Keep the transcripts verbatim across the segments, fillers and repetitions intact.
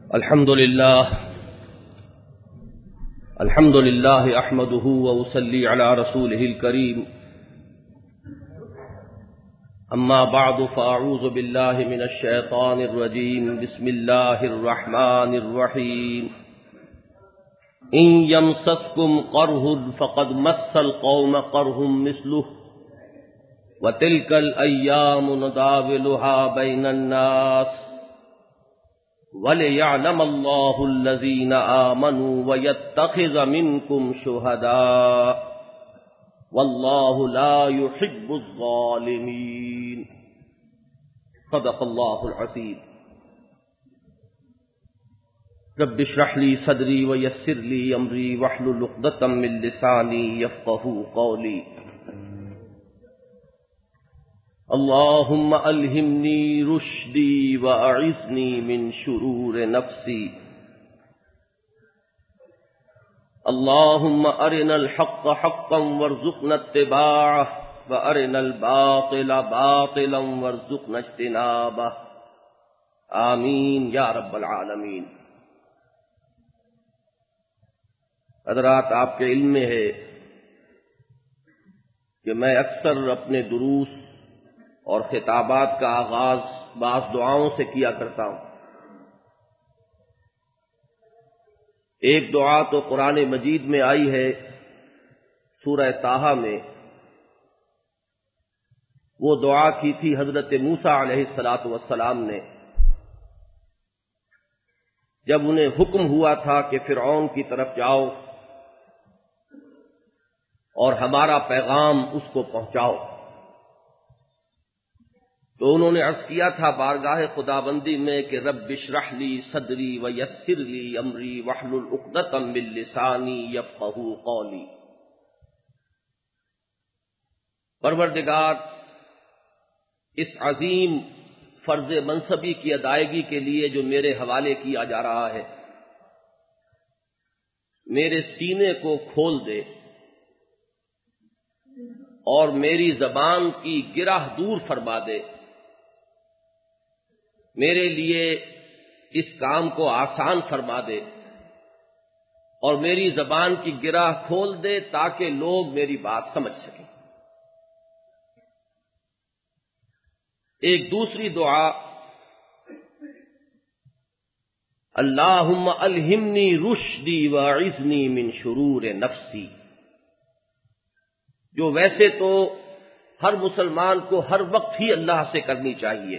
الحمد لله الحمد لله احمده واصلي على رسوله الكريم اما بعد فاعوذ بالله من الشيطان الرجيم بسم الله الرحمن الرحيم ان يمسسكم قرح فقد مس القوم قرح مثله وتلك الايام نداولها بين الناس وَلِيَعْلَمَ اللَّهُ الَّذِينَ آمَنُوا وَيَتَّخِذَ مِنكُمْ شُهَدَاءَ وَاللَّهُ لَا يُحِبُّ الظَّالِمِينَ صدق الله العظيم. رب اشرح لي صدري ويسر لي أمري واحلل عقدة من لساني يفقهوا قولي. اللهم ألهمني رشدي وأعذني من شرور نفسي. اللهم أرنا الحق حقا وارزقنا اتباعه وأرنا الباطل باطلا وارزقنا اجتنابه. آمین یا رب العالمین. حضرات، آپ کے علم میں ہے کہ میں اکثر اپنے دروس اور خطابات کا آغاز بعض دعاؤں سے کیا کرتا ہوں. ایک دعا تو قرآن مجید میں آئی ہے سورہ طٰہٰ میں. وہ دعا کی تھی حضرت موسیٰ علیہ الصلاۃ والسلام نے جب انہیں حکم ہوا تھا کہ فرعون کی طرف جاؤ اور ہمارا پیغام اس کو پہنچاؤ. تو انہوں نے عرض کیا تھا بارگاہ خداوندی میں کہ رب اشرح لی صدری ویسر لی امری واحلل عقدۃ من لسانی یفقہوا قولی. پروردگار، اس عظیم فرض منصبی کی ادائیگی کے لیے جو میرے حوالے کیا جا رہا ہے، میرے سینے کو کھول دے اور میری زبان کی گرہ دور فرما دے. میرے لیے اس کام کو آسان فرما دے اور میری زبان کی گرہ کھول دے تاکہ لوگ میری بات سمجھ سکیں. ایک دوسری دعا، اللہم الہمنی رشدی واعذنی من شرور نفسی، جو ویسے تو ہر مسلمان کو ہر وقت ہی اللہ سے کرنی چاہیے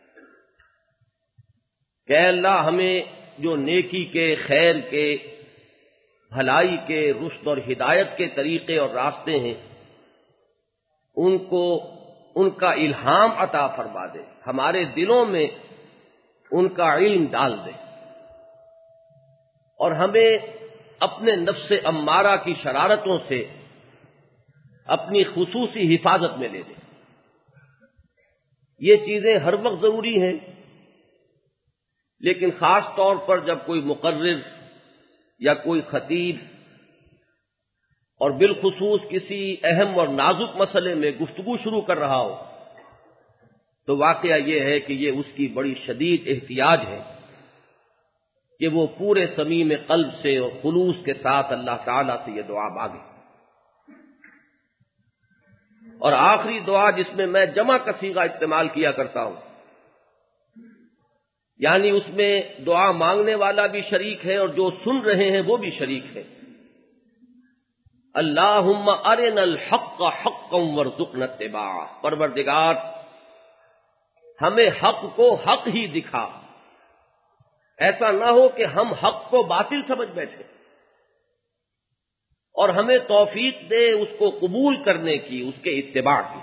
کہ اے اللہ ہمیں جو نیکی کے، خیر کے، بھلائی کے، رشد اور ہدایت کے طریقے اور راستے ہیں ان کو ان کا الہام عطا فرما دے، ہمارے دلوں میں ان کا علم ڈال دے اور ہمیں اپنے نفس امارہ کی شرارتوں سے اپنی خصوصی حفاظت میں لے دے. یہ چیزیں ہر وقت ضروری ہیں، لیکن خاص طور پر جب کوئی مقرر یا کوئی خطیب اور بالخصوص کسی اہم اور نازک مسئلے میں گفتگو شروع کر رہا ہو تو واقعہ یہ ہے کہ یہ اس کی بڑی شدید احتیاج ہے کہ وہ پورے صمیم قلب سے اور خلوص کے ساتھ اللہ تعالیٰ سے یہ دعا مانگے. اور آخری دعا جس میں میں جمع کا صیغہ استعمال کیا کرتا ہوں، یعنی اس میں دعا مانگنے والا بھی شریک ہے اور جو سن رہے ہیں وہ بھی شریک ہے. اللہم ارنا الحق حقا وارزقنا اتباعہ، پروردگار ہمیں حق کو حق ہی دکھا، ایسا نہ ہو کہ ہم حق کو باطل سمجھ بیٹھے، اور ہمیں توفیق دے اس کو قبول کرنے کی، اس کے اتباع کی.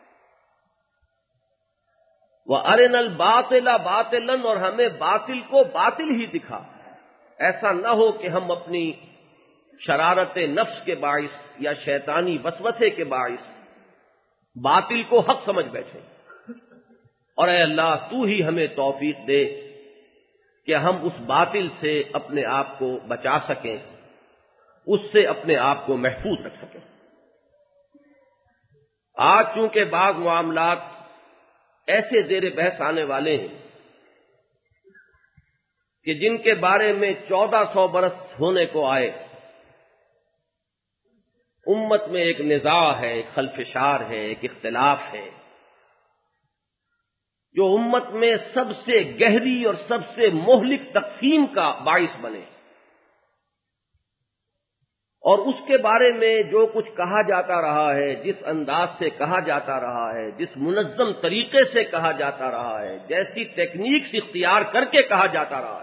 وَأَرِنَا الْبَاطِلَ بَاطِلًا، اور ہمیں باطل کو باطل ہی دکھا، ایسا نہ ہو کہ ہم اپنی شرارت نفس کے باعث یا شیطانی وسوسے کے باعث باطل کو حق سمجھ بیٹھے. اور اے اللہ تو ہی ہمیں توفیق دے کہ ہم اس باطل سے اپنے آپ کو بچا سکیں، اس سے اپنے آپ کو محفوظ رکھ سکیں. آج چونکہ بعض معاملات ایسے زیر بحث آنے والے ہیں کہ جن کے بارے میں چودہ سو برس ہونے کو آئے، امت میں ایک نزاع ہے، ایک خلفشار ہے، ایک اختلاف ہے، جو امت میں سب سے گہری اور سب سے مہلک تقسیم کا باعث بنے، اور اس کے بارے میں جو کچھ کہا جاتا رہا ہے، جس انداز سے کہا جاتا رہا ہے، جس منظم طریقے سے کہا جاتا رہا ہے، جیسی ٹیکنیکس اختیار کر کے کہا جاتا رہا ہے،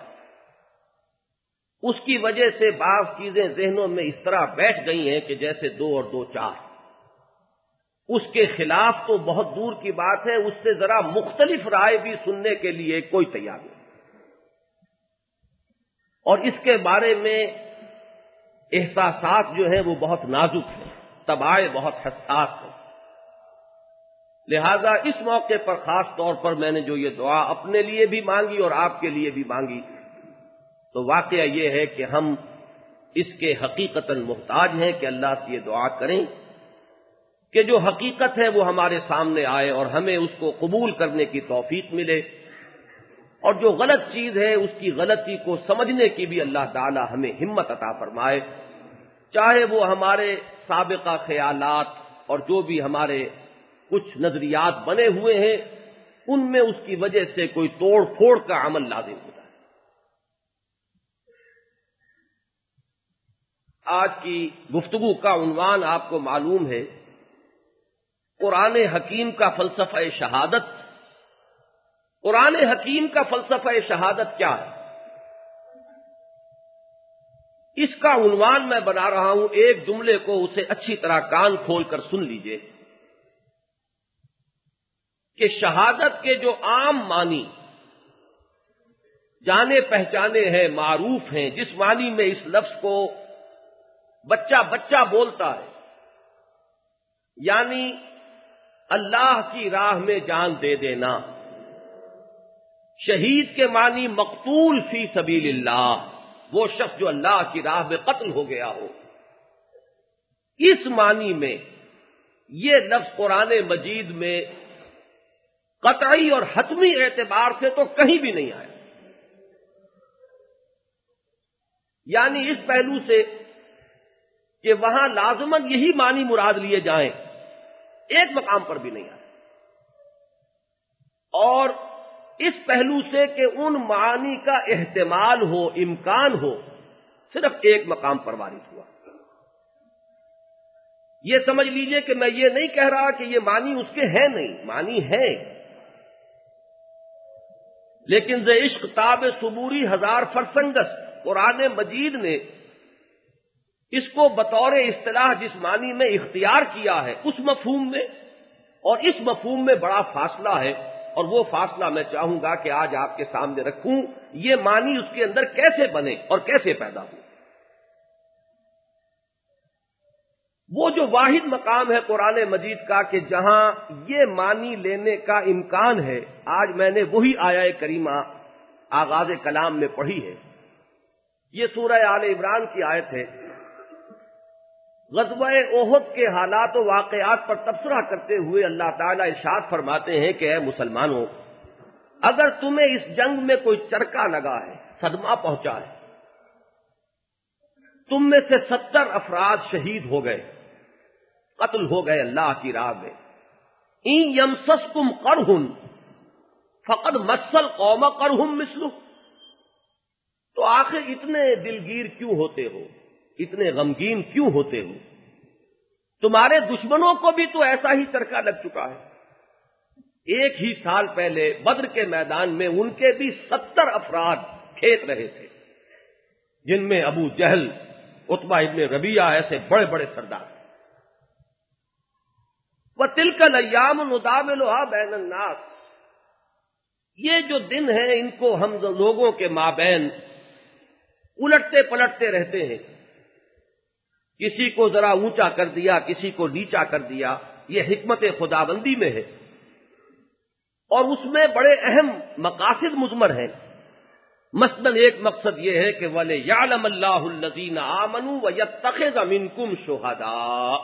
اس کی وجہ سے بعض چیزیں ذہنوں میں اس طرح بیٹھ گئی ہیں کہ جیسے دو اور دو چار۔ اس کے خلاف تو بہت دور کی بات ہے، اس سے ذرا مختلف رائے بھی سننے کے لیے کوئی تیار نہیں، اور اس کے بارے میں احساسات جو ہیں وہ بہت نازک ہیں، طباع بہت حساس ہیں۔ لہذا اس موقع پر خاص طور پر میں نے جو یہ دعا اپنے لیے بھی مانگی اور آپ کے لیے بھی مانگی، تو واقعہ یہ ہے کہ ہم اس کے حقیقتاً محتاج ہیں کہ اللہ سے یہ دعا کریں کہ جو حقیقت ہے وہ ہمارے سامنے آئے اور ہمیں اس کو قبول کرنے کی توفیق ملے، اور جو غلط چیز ہے اس کی غلطی کو سمجھنے کی بھی اللہ تعالی ہمیں ہمت عطا فرمائے، چاہے وہ ہمارے سابقہ خیالات اور جو بھی ہمارے کچھ نظریات بنے ہوئے ہیں ان میں اس کی وجہ سے کوئی توڑ پھوڑ کا عمل لازم ہوتا ہے۔ آج کی گفتگو کا عنوان آپ کو معلوم ہے، قرآن حکیم کا فلسفہ شہادت۔ قرآن حکیم کا فلسفہ شہادت کیا ہے؟ اس کا عنوان میں بنا رہا ہوں، ایک جملے کو اسے اچھی طرح کان کھول کر سن لیجئے کہ شہادت کے جو عام معنی جانے پہچانے ہیں، معروف ہیں، جس معنی میں اس لفظ کو بچہ بچہ بولتا ہے، یعنی اللہ کی راہ میں جان دے دینا، شہید کے معنی مقتول فی سبیل اللہ، وہ شخص جو اللہ کی راہ میں قتل ہو گیا ہو، اس معنی میں یہ لفظ قرآن مجید میں قطعی اور حتمی اعتبار سے تو کہیں بھی نہیں آیا، یعنی اس پہلو سے کہ وہاں لازماً یہی معنی مراد لیے جائیں، ایک مقام پر بھی نہیں آیا، اور اس پہلو سے کہ ان معانی کا احتمال ہو، امکان ہو، صرف ایک مقام پر وارد ہوا۔ یہ سمجھ لیجئے کہ میں یہ نہیں کہہ رہا کہ یہ معنی اس کے ہیں نہیں، معنی ہیں، لیکن ز عشق تاب صبوری ہزار فرسنگس، قرآن مجید نے اس کو بطور اصطلاح جس معنی میں اختیار کیا ہے اس مفہوم میں اور اس مفہوم میں بڑا فاصلہ ہے، اور وہ فاصلہ میں چاہوں گا کہ آج آپ کے سامنے رکھوں، یہ معنی اس کے اندر کیسے بنے اور کیسے پیدا ہو۔ وہ جو واحد مقام ہے قرآن مجید کا کہ جہاں یہ معنی لینے کا امکان ہے، آج میں نے وہی آیہ کریمہ آغاز کلام میں پڑھی ہے، یہ سورہ آل عمران کی آیت ہے۔ غزوہ احد کے حالات و واقعات پر تبصرہ کرتے ہوئے اللہ تعالیٰ ارشاد فرماتے ہیں کہ اے مسلمانوں، اگر تمہیں اس جنگ میں کوئی چرکا لگا ہے، صدمہ پہنچا ہے، تم میں سے ستر افراد شہید ہو گئے، قتل ہو گئے اللہ کی راہ میں، این یمسسکم قرح فقد مس القوم قرح مثلہ، تو آخر اتنے دلگیر کیوں ہوتے ہو، اتنے غمگین کیوں ہوتے ہو؟ تمہارے دشمنوں کو بھی تو ایسا ہی چرکا لگ چکا ہے، ایک ہی سال پہلے بدر کے میدان میں ان کے بھی ستر افراد کھیت رہے تھے، جن میں ابو جہل، عتبہ ابن ربیعہ ایسے بڑے بڑے سردار۔ وَتِلْكَ الْأَيَّامُ نُدَاوِلُهَا بَيْنَ النَّاسِ، یہ جو دن ہیں ان کو ہم لوگوں کے مابین الٹتے پلٹتے رہتے ہیں، کسی کو ذرا اونچا کر دیا، کسی کو نیچا کر دیا، یہ حکمت خداوندی میں ہے، اور اس میں بڑے اہم مقاصد مضمر ہیں۔ مثلاً ایک مقصد یہ ہے کہ وَلِيَعْلَمَ اللَّهُ الَّذِينَ آمَنُوا وَيَتَّخِذَ مِنكُمْ شُهَدَاءَ،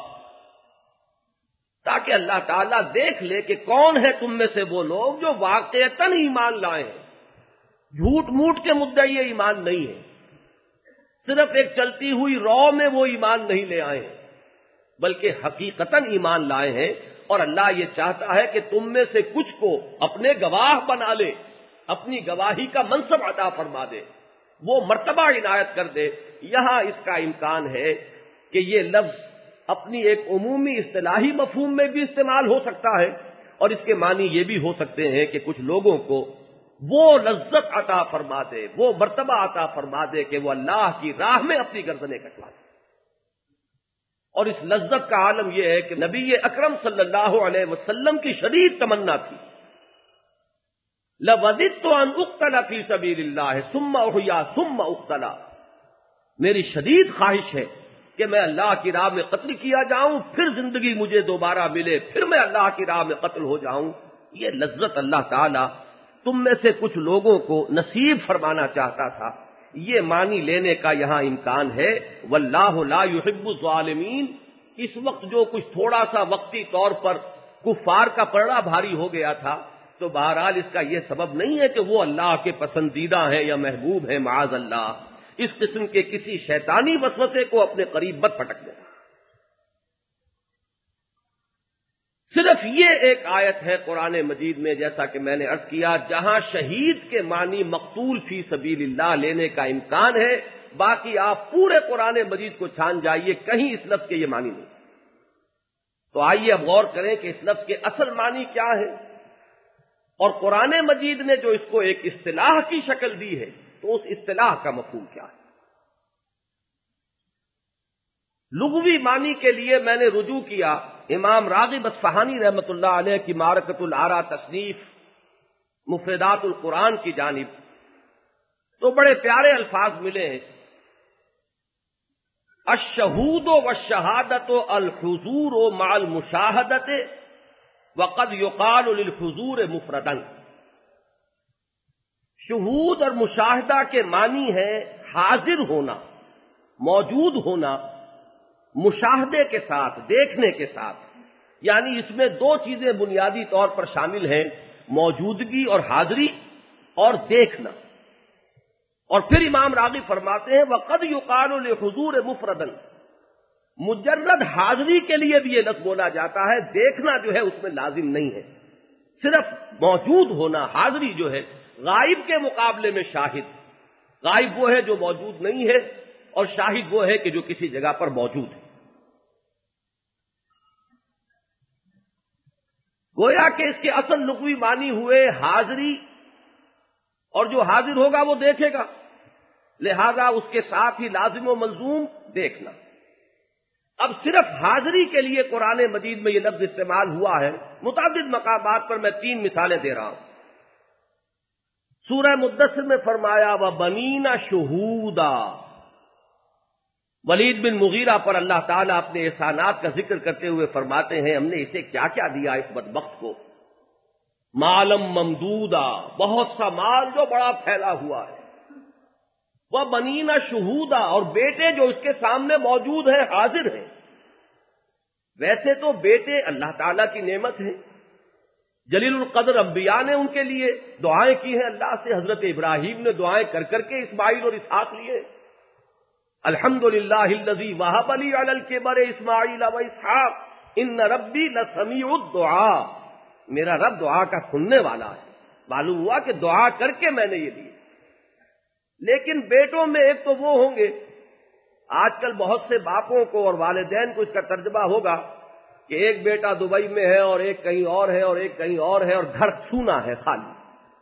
تاکہ اللہ تعالیٰ دیکھ لے کہ کون ہے تم میں سے وہ لوگ جو واقعتاً ایمان لائے ہیں، جھوٹ موٹ کے مدعی ایمان نہیں ہے، صرف ایک چلتی ہوئی رو میں وہ ایمان نہیں لے آئے ہیں، بلکہ حقیقتاً ایمان لائے ہیں، اور اللہ یہ چاہتا ہے کہ تم میں سے کچھ کو اپنے گواہ بنا لے، اپنی گواہی کا منصب عطا فرما دے، وہ مرتبہ عنایت کر دے۔ یہاں اس کا امکان ہے کہ یہ لفظ اپنی ایک عمومی اصطلاحی مفہوم میں بھی استعمال ہو سکتا ہے، اور اس کے معنی یہ بھی ہو سکتے ہیں کہ کچھ لوگوں کو وہ لذت عطا فرما دے، وہ مرتبہ عطا فرما دے کہ وہ اللہ کی راہ میں اپنی گردنیں کٹوا دے۔ اور اس لذت کا عالم یہ ہے کہ نبی اکرم صلی اللہ علیہ وسلم کی شدید تمنا تھی، لَوَدِدتُّ أَنْ أُقْتَلَ فِي سَبِيلِ اللَّهِ ثُمَّ أُحْيَا ثُمَّ أُقْتَلَ، میری شدید خواہش ہے کہ میں اللہ کی راہ میں قتل کیا جاؤں، پھر زندگی مجھے دوبارہ ملے، پھر میں اللہ کی راہ میں قتل ہو جاؤں۔ یہ لذت اللہ تعالی تم میں سے کچھ لوگوں کو نصیب فرمانا چاہتا تھا، یہ معنی لینے کا یہاں امکان ہے۔ واللہ لا يحب الظالمین، اس وقت جو کچھ تھوڑا سا وقتی طور پر کفار کا پڑا بھاری ہو گیا تھا، تو بہرحال اس کا یہ سبب نہیں ہے کہ وہ اللہ کے پسندیدہ ہیں یا محبوب ہیں، معاذ اللہ، اس قسم کے کسی شیطانی وسوسے کو اپنے قریب مت پٹک دینا۔ صرف یہ ایک آیت ہے قرآن مجید میں، جیسا کہ میں نے عرض کیا، جہاں شہید کے معنی مقتول فی سبیل اللہ لینے کا امکان ہے، باقی آپ پورے قرآن مجید کو چھان جائیے، کہیں اس لفظ کے یہ معنی نہیں۔ تو آئیے اب غور کریں کہ اس لفظ کے اصل معنی کیا ہے، اور قرآن مجید نے جو اس کو ایک اصطلاح کی شکل دی ہے، تو اس اصطلاح کا مفہوم کیا ہے۔ لغوی معنی کے لیے میں نے رجوع کیا امام راغب اصفہانی رحمۃ اللہ علیہ کی معرکۃ الآراء تصنیف مفردات القرآن کی جانب، تو بڑے پیارے الفاظ ملے ہیں، الشہود والشہادۃ الحضور مع المشاہدۃ وقد یقال للحضور مفردا۔ شہود اور مشاہدہ کے معنی ہے حاضر ہونا، موجود ہونا، مشاہدے کے ساتھ، دیکھنے کے ساتھ، یعنی اس میں دو چیزیں بنیادی طور پر شامل ہیں، موجودگی اور حاضری اور دیکھنا۔ اور پھر امام راغب فرماتے ہیں وقد یقال للحضور مفردا، مجرد حاضری کے لیے بھی یہ لفظ بولا جاتا ہے، دیکھنا جو ہے اس میں لازم نہیں ہے، صرف موجود ہونا، حاضری جو ہے۔ غائب کے مقابلے میں شاہد، غائب وہ ہے جو موجود نہیں ہے، اور شاہد وہ ہے کہ جو کسی جگہ پر موجود ہے۔ گویا کہ اس کے اصل لغوی معنی ہوئے حاضری، اور جو حاضر ہوگا وہ دیکھے گا، لہذا اس کے ساتھ ہی لازم و ملزوم دیکھنا۔ اب صرف حاضری کے لیے قرآن مجید میں یہ لفظ استعمال ہوا ہے، متعدد مقامات پر میں تین مثالیں دے رہا ہوں۔ سورہ مدثر میں فرمایا وَبَنِينَ شُهُودًا، ولید بن مغیرہ پر اللہ تعالیٰ اپنے احسانات کا ذکر کرتے ہوئے فرماتے ہیں ہم نے اسے کیا کیا دیا اس بدبخت کو، مالم ممدودا، بہت سا مال جو بڑا پھیلا ہوا ہے، وہ بنینا شہودا، اور بیٹے جو اس کے سامنے موجود ہیں، حاضر ہیں۔ ویسے تو بیٹے اللہ تعالیٰ کی نعمت ہیں، جلیل القدر انبیاء نے ان کے لیے دعائیں کی ہیں اللہ سے، حضرت ابراہیم نے دعائیں کر کر کے اسماعیل اور اسحاق لیے، الحمدللہ الذی وہب لی علی الکبر اسماعیل و اسحاق ان ربی لسمیع الدعاء، میرا رب دعا کا سننے والا ہے۔ معلوم ہوا کہ دعا کر کے میں نے یہ دی۔ لیکن بیٹوں میں ایک تو وہ ہوں گے، آج کل بہت سے باپوں کو اور والدین کو اس کا ترجمہ ہوگا کہ ایک بیٹا دبئی میں ہے اور ایک کہیں اور ہے اور ایک کہیں اور ہے اور گھر سونا ہے خالی۔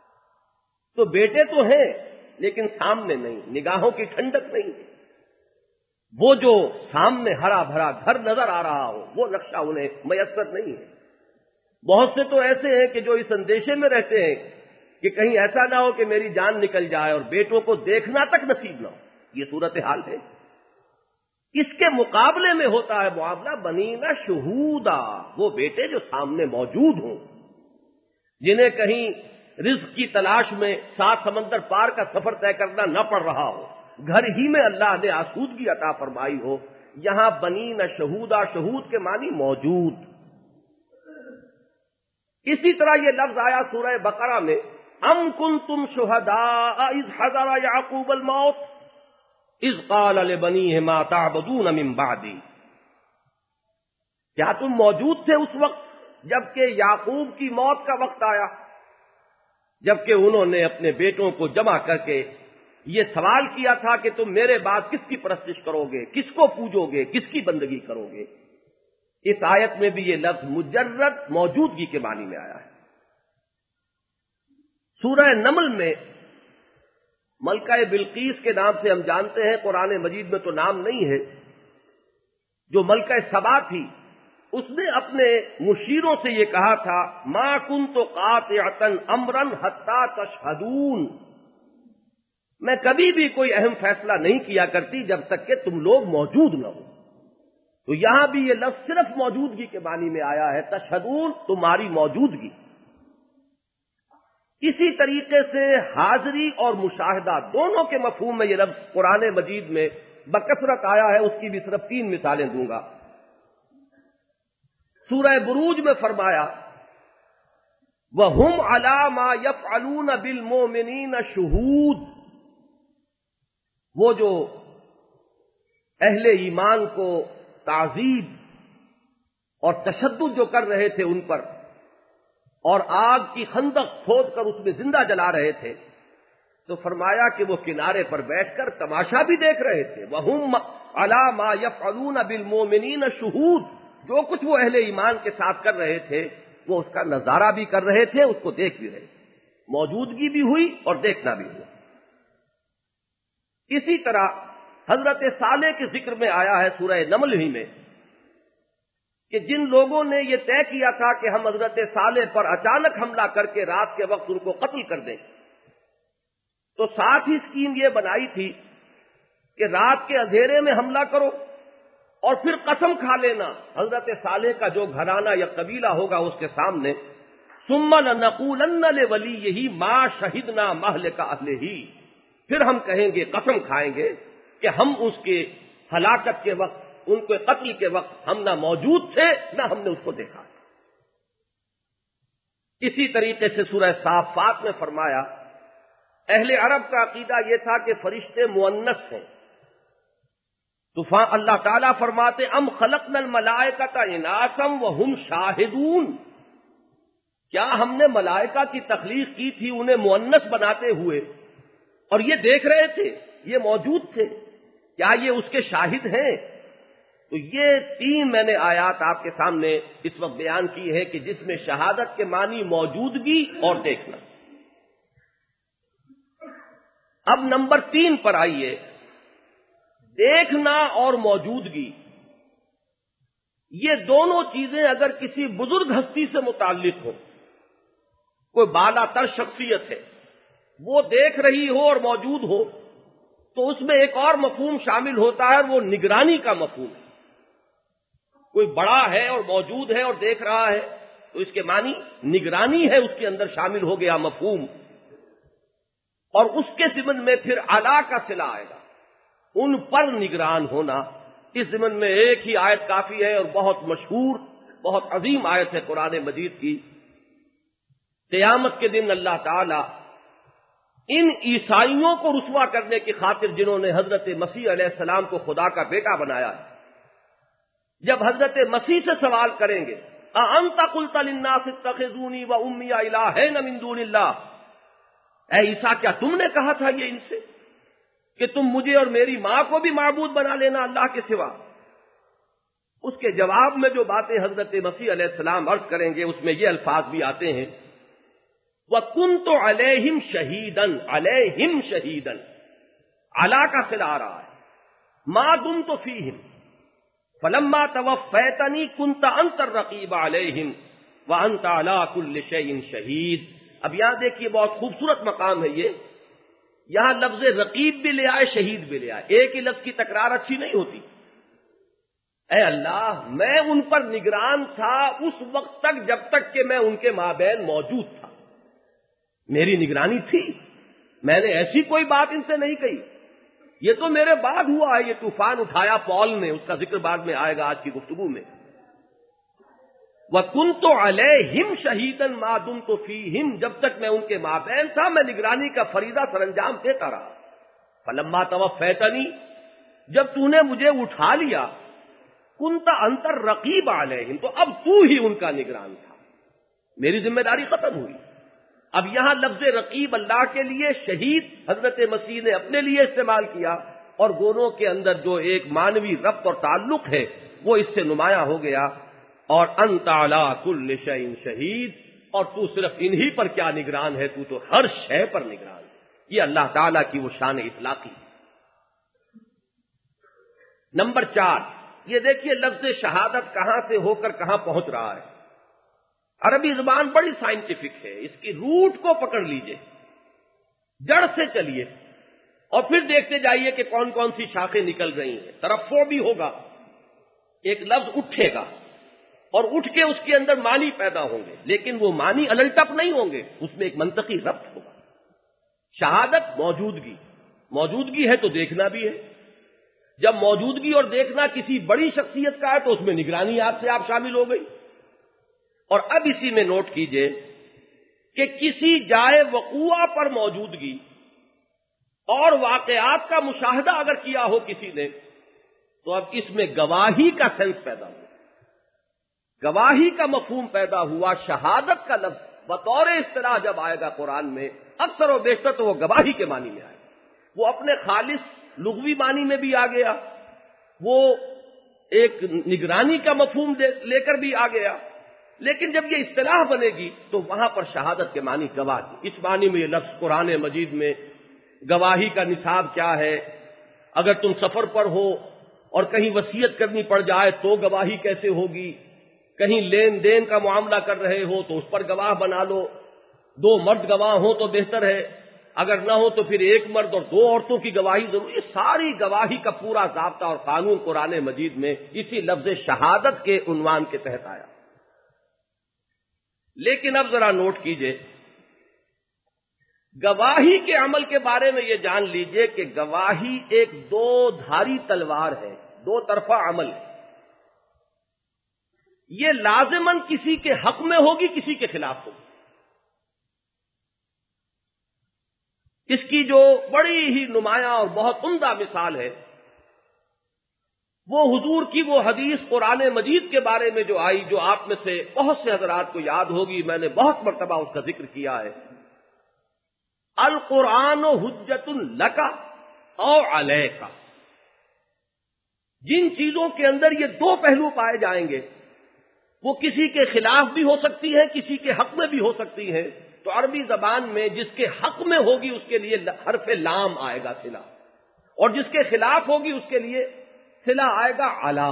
تو بیٹے تو ہیں لیکن سامنے نہیں، نگاہوں کی ٹھنڈک نہیں ہے، وہ جو سامنے ہرا بھرا گھر نظر آ رہا ہو وہ نقشہ انہیں میسر نہیں ہے۔ بہت سے تو ایسے ہیں کہ جو اس اندیشے میں رہتے ہیں کہ کہیں ایسا نہ ہو کہ میری جان نکل جائے اور بیٹوں کو دیکھنا تک نصیب نہ ہو، یہ صورتحال ہے۔ اس کے مقابلے میں ہوتا ہے معاملہ بنینا شہودا، وہ بیٹے جو سامنے موجود ہوں، جنہیں کہیں رزق کی تلاش میں سات سمندر پار کا سفر طے کرنا نہ پڑ رہا ہو، گھر ہی میں اللہ نے آسودگی عطا فرمائی ہو۔ یہاں بنینا شہودا، شہود کے معنی موجود۔ اسی طرح یہ لفظ آیا سورہ بقرہ میں ام کنتم شہداء اذ حضر یعقوب الموت اذ قال لبنیہ ما تعبدون من بعدی، کیا تم موجود تھے اس وقت جبکہ یعقوب کی موت کا وقت آیا، جبکہ انہوں نے اپنے بیٹوں کو جمع کر کے یہ سوال کیا تھا کہ تم میرے بعد کس کی پرستش کرو گے، کس کو پوجو گے، کس کی بندگی کرو گے؟ اس آیت میں بھی یہ لفظ مجرد موجودگی کے معنی میں آیا ہے۔ سورہ نمل میں ملکہ بلقیس کے نام سے ہم جانتے ہیں، قرآن مجید میں تو نام نہیں ہے، جو ملکہ سبا تھی، اس نے اپنے مشیروں سے یہ کہا تھا ما کنت قاطعۃ امرا حتی تشہدون، میں کبھی بھی کوئی اہم فیصلہ نہیں کیا کرتی جب تک کہ تم لوگ موجود نہ ہو۔ تو یہاں بھی یہ لفظ صرف موجودگی کے معنی میں آیا ہے، تشہدون، تمہاری موجودگی۔ اسی طریقے سے حاضری اور مشاہدہ دونوں کے مفہوم میں یہ لفظ قرآن مجید میں بکثرت آیا ہے، اس کی بھی صرف تین مثالیں دوں گا۔ سورہ بروج میں فرمایا وَهُمْ عَلَىٰ مَا يَفْعَلُونَ بِالْمُؤْمِنِينَ شُهُودٌ، وہ جو اہل ایمان کو تعذیب اور تشدد جو کر رہے تھے ان پر، اور آگ کی خندق کھود کر اس میں زندہ جلا رہے تھے، تو فرمایا کہ وہ کنارے پر بیٹھ کر تماشا بھی دیکھ رہے تھے۔ وَهُمْ عَلَىٰ مَا يَفْعَلُونَ بِالْمُؤْمِنِينَ شُهُودٌ، جو کچھ وہ اہل ایمان کے ساتھ کر رہے تھے وہ اس کا نظارہ بھی کر رہے تھے، اس کو دیکھ بھی رہے تھے، موجودگی بھی ہوئی اور دیکھنا بھی ہوا۔ اسی طرح حضرت صالح کے ذکر میں آیا ہے سورہ نمل ہی میں کہ جن لوگوں نے یہ طے کیا تھا کہ ہم حضرت صالح پر اچانک حملہ کر کے رات کے وقت ان کو قتل کر دیں، تو ساتھ ہی اسکیم یہ بنائی تھی کہ رات کے اندھیرے میں حملہ کرو اور پھر قسم کھا لینا حضرت صالح کا جو گھرانہ یا قبیلہ ہوگا اس کے سامنے، ثم لنقولن لولیہ ما شہدنا مہلک اہلہ، پھر ہم کہیں گے، قسم کھائیں گے کہ ہم اس کے ہلاکت کے وقت، ان کے قتل کے وقت ہم نہ موجود تھے نہ ہم نے اس کو دیکھا۔ اسی طریقے سے سورہ صافات میں فرمایا اہل عرب کا عقیدہ یہ تھا کہ فرشتے مؤنث ہیں، تو اللہ تعالیٰ فرماتے ام خلقنا الملائکۃ اناثا وہم شاہدون، کیا ہم نے ملائکہ کی تخلیق کی تھی انہیں مؤنث بناتے ہوئے اور یہ دیکھ رہے تھے، یہ موجود تھے، کیا یہ اس کے شاہد ہیں؟ تو یہ تین میں نے آیات آپ کے سامنے اس وقت بیان کی ہے کہ جس میں شہادت کے معنی موجودگی اور دیکھنا۔ اب نمبر تین پر آئیے، دیکھنا اور موجودگی، یہ دونوں چیزیں اگر کسی بزرگ ہستی سے متعلق ہو، کوئی بالا تر شخصیت ہے، وہ دیکھ رہی ہو اور موجود ہو، تو اس میں ایک اور مفہوم شامل ہوتا ہے، وہ نگرانی کا مفہوم ہے۔ کوئی بڑا ہے اور موجود ہے اور دیکھ رہا ہے تو اس کے معنی نگرانی ہے، اس کے اندر شامل ہو گیا مفہوم، اور اس کے ضمن میں پھر اعلیٰ کا صلہ آئے گا، ان پر نگران ہونا۔ اس ضمن میں ایک ہی آیت کافی ہے اور بہت مشہور، بہت عظیم آیت ہے قرآن مجید کی۔ قیامت کے دن اللہ تعالی ان عیسائیوں کو رسوا کرنے کی خاطر جنہوں نے حضرت مسیح علیہ السلام کو خدا کا بیٹا بنایا ہے، جب حضرت مسیح سے سوال کریں گے اَأَنْتَ قُلْتَ لِلنَّاسِ اتَّخِذُونِي وَأُمِّيَ إِلَٰهَيْنَ مِن دُونِ اللَّهِ، اے عیسیٰ کیا تم نے کہا تھا یہ ان سے کہ تم مجھے اور میری ماں کو بھی معبود بنا لینا اللہ کے سوا؟ اس کے جواب میں جو باتیں حضرت مسیح علیہ السلام عرض کریں گے اس میں یہ الفاظ بھی آتے ہیں وَكُنْتُ عَلَيْهِمْ شَهِيدًا، عَلَيْهِمْ شَهِيدًا، عَلَا کا صلہ آ رہا ہے، مَا دُمْتُ فِيهِمْ فَلَمَّا تَوَفَّيْتَنِي كُنْتَ أَنْتَ الرَّقِيبَ عَلَيْهِمْ وَأَنْتَ عَلَىٰ كُلِّ شَيْءٍ شَهِيدٌ۔ اب یہاں دیکھیے بہت خوبصورت مقام ہے یہ، یہاں لفظ رقیب بھی لے آئے، شہید بھی لے آئے، ایک ہی لفظ کی تکرار اچھی نہیں ہوتی۔ اے اللہ، میں ان پر نگران تھا اس وقت تک جب تک کہ میں ان کے مابین موجود تھا، میری نگرانی تھی، میں نے ایسی کوئی بات ان سے نہیں کہی، یہ تو میرے بعد ہوا ہے، یہ طوفان اٹھایا پال نے، اس کا ذکر بعد میں آئے گا آج کی گفتگو میں۔ وَكُنْتُ عَلَيْهِمْ شَهِيدًا مَا دُمْتُ فِيهِمْ، جب تک میں ان کے مابین تھا میں نگرانی کا فریضہ سر انجام دیتا رہا. فَلَمَّا تَوَفَّيْتَنِی، جب تو نے مجھے اٹھا لیا، كُنْتَ أَنْتَ الرَّقِيبَ عَلَيْهِمْ، تو اب تو ہی ان کا نگران تھا، میری ذمہ داری ختم ہوئی. اب یہاں لفظ رقیب اللہ کے لیے، شہید حضرت مسیح نے اپنے لیے استعمال کیا، اور دونوں کے اندر جو ایک معنوی ربط اور تعلق ہے وہ اس سے نمایاں ہو گیا. اور انت علی کل شیء شہید، اور تو صرف انہی پر کیا نگران ہے، تو تو ہر شے پر نگران ہے. یہ اللہ تعالیٰ کی وہ شان اطلاقی. نمبر چار، یہ دیکھیے لفظ شہادت کہاں سے ہو کر کہاں پہنچ رہا ہے. عربی زبان بڑی سائنٹیفک ہے، اس کی روٹ کو پکڑ لیجئے، جڑ سے چلیے اور پھر دیکھتے جائیے کہ کون کون سی شاخیں نکل رہی ہیں. ترفع بھی ہوگا، ایک لفظ اٹھے گا اور اٹھ کے اس کے اندر معنی پیدا ہوں گے، لیکن وہ معنی الٹپ نہیں ہوں گے، اس میں ایک منطقی ربط ہوگا. شہادت موجودگی، موجودگی ہے تو دیکھنا بھی ہے. جب موجودگی اور دیکھنا کسی بڑی شخصیت کا ہے تو اس میں نگرانی آپ سے آپ شامل ہو گئی. اور اب اسی میں نوٹ کیجئے کہ کسی جائے وقوع پر موجودگی اور واقعات کا مشاہدہ اگر کیا ہو کسی نے، تو اب اس میں گواہی کا سینس پیدا ہوا، گواہی کا مفہوم پیدا ہوا. شہادت کا لفظ بطور اصطلاح جب آئے گا قرآن میں، اکثر و بیشتر تو وہ گواہی کے معنی میں آئے گا. وہ اپنے خالص لغوی معنی میں بھی آ گیا، وہ ایک نگرانی کا مفہوم لے کر بھی آ گیا. لیکن جب یہ اصطلاح بنے گی تو وہاں پر شہادت کے معنی گواہی، اس معنی میں یہ لفظ قرآن مجید میں گواہی کا نصاب کیا ہے. اگر تم سفر پر ہو اور کہیں وصیت کرنی پڑ جائے تو گواہی کیسے ہوگی، کہیں لین دین کا معاملہ کر رہے ہو تو اس پر گواہ بنا لو. دو مرد گواہ ہوں تو بہتر ہے، اگر نہ ہو تو پھر ایک مرد اور دو عورتوں کی گواہی ضروری. یہ ساری گواہی کا پورا ضابطہ اور قانون قرآن مجید میں اسی لفظ شہادت کے عنوان کے تحت آیا. لیکن اب ذرا نوٹ کیجئے، گواہی کے عمل کے بارے میں یہ جان لیجئے کہ گواہی ایک دو دھاری تلوار ہے، دو طرفہ عمل ہے. یہ لازماً کسی کے حق میں ہوگی، کسی کے خلاف ہوگی. اس کی جو بڑی ہی نمایاں اور بہت عمدہ مثال ہے وہ حضور کی وہ حدیث قرآن مجید کے بارے میں جو آئی، جو آپ میں سے بہت سے حضرات کو یاد ہوگی، میں نے بہت مرتبہ اس کا ذکر کیا ہے. القرآن حجت لک او علیک. جن چیزوں کے اندر یہ دو پہلو پائے جائیں گے وہ کسی کے خلاف بھی ہو سکتی ہے، کسی کے حق میں بھی ہو سکتی ہے. تو عربی زبان میں جس کے حق میں ہوگی اس کے لیے حرف لام آئے گا صلہ، اور جس کے خلاف ہوگی اس کے لیے صلہ آئے گا علا.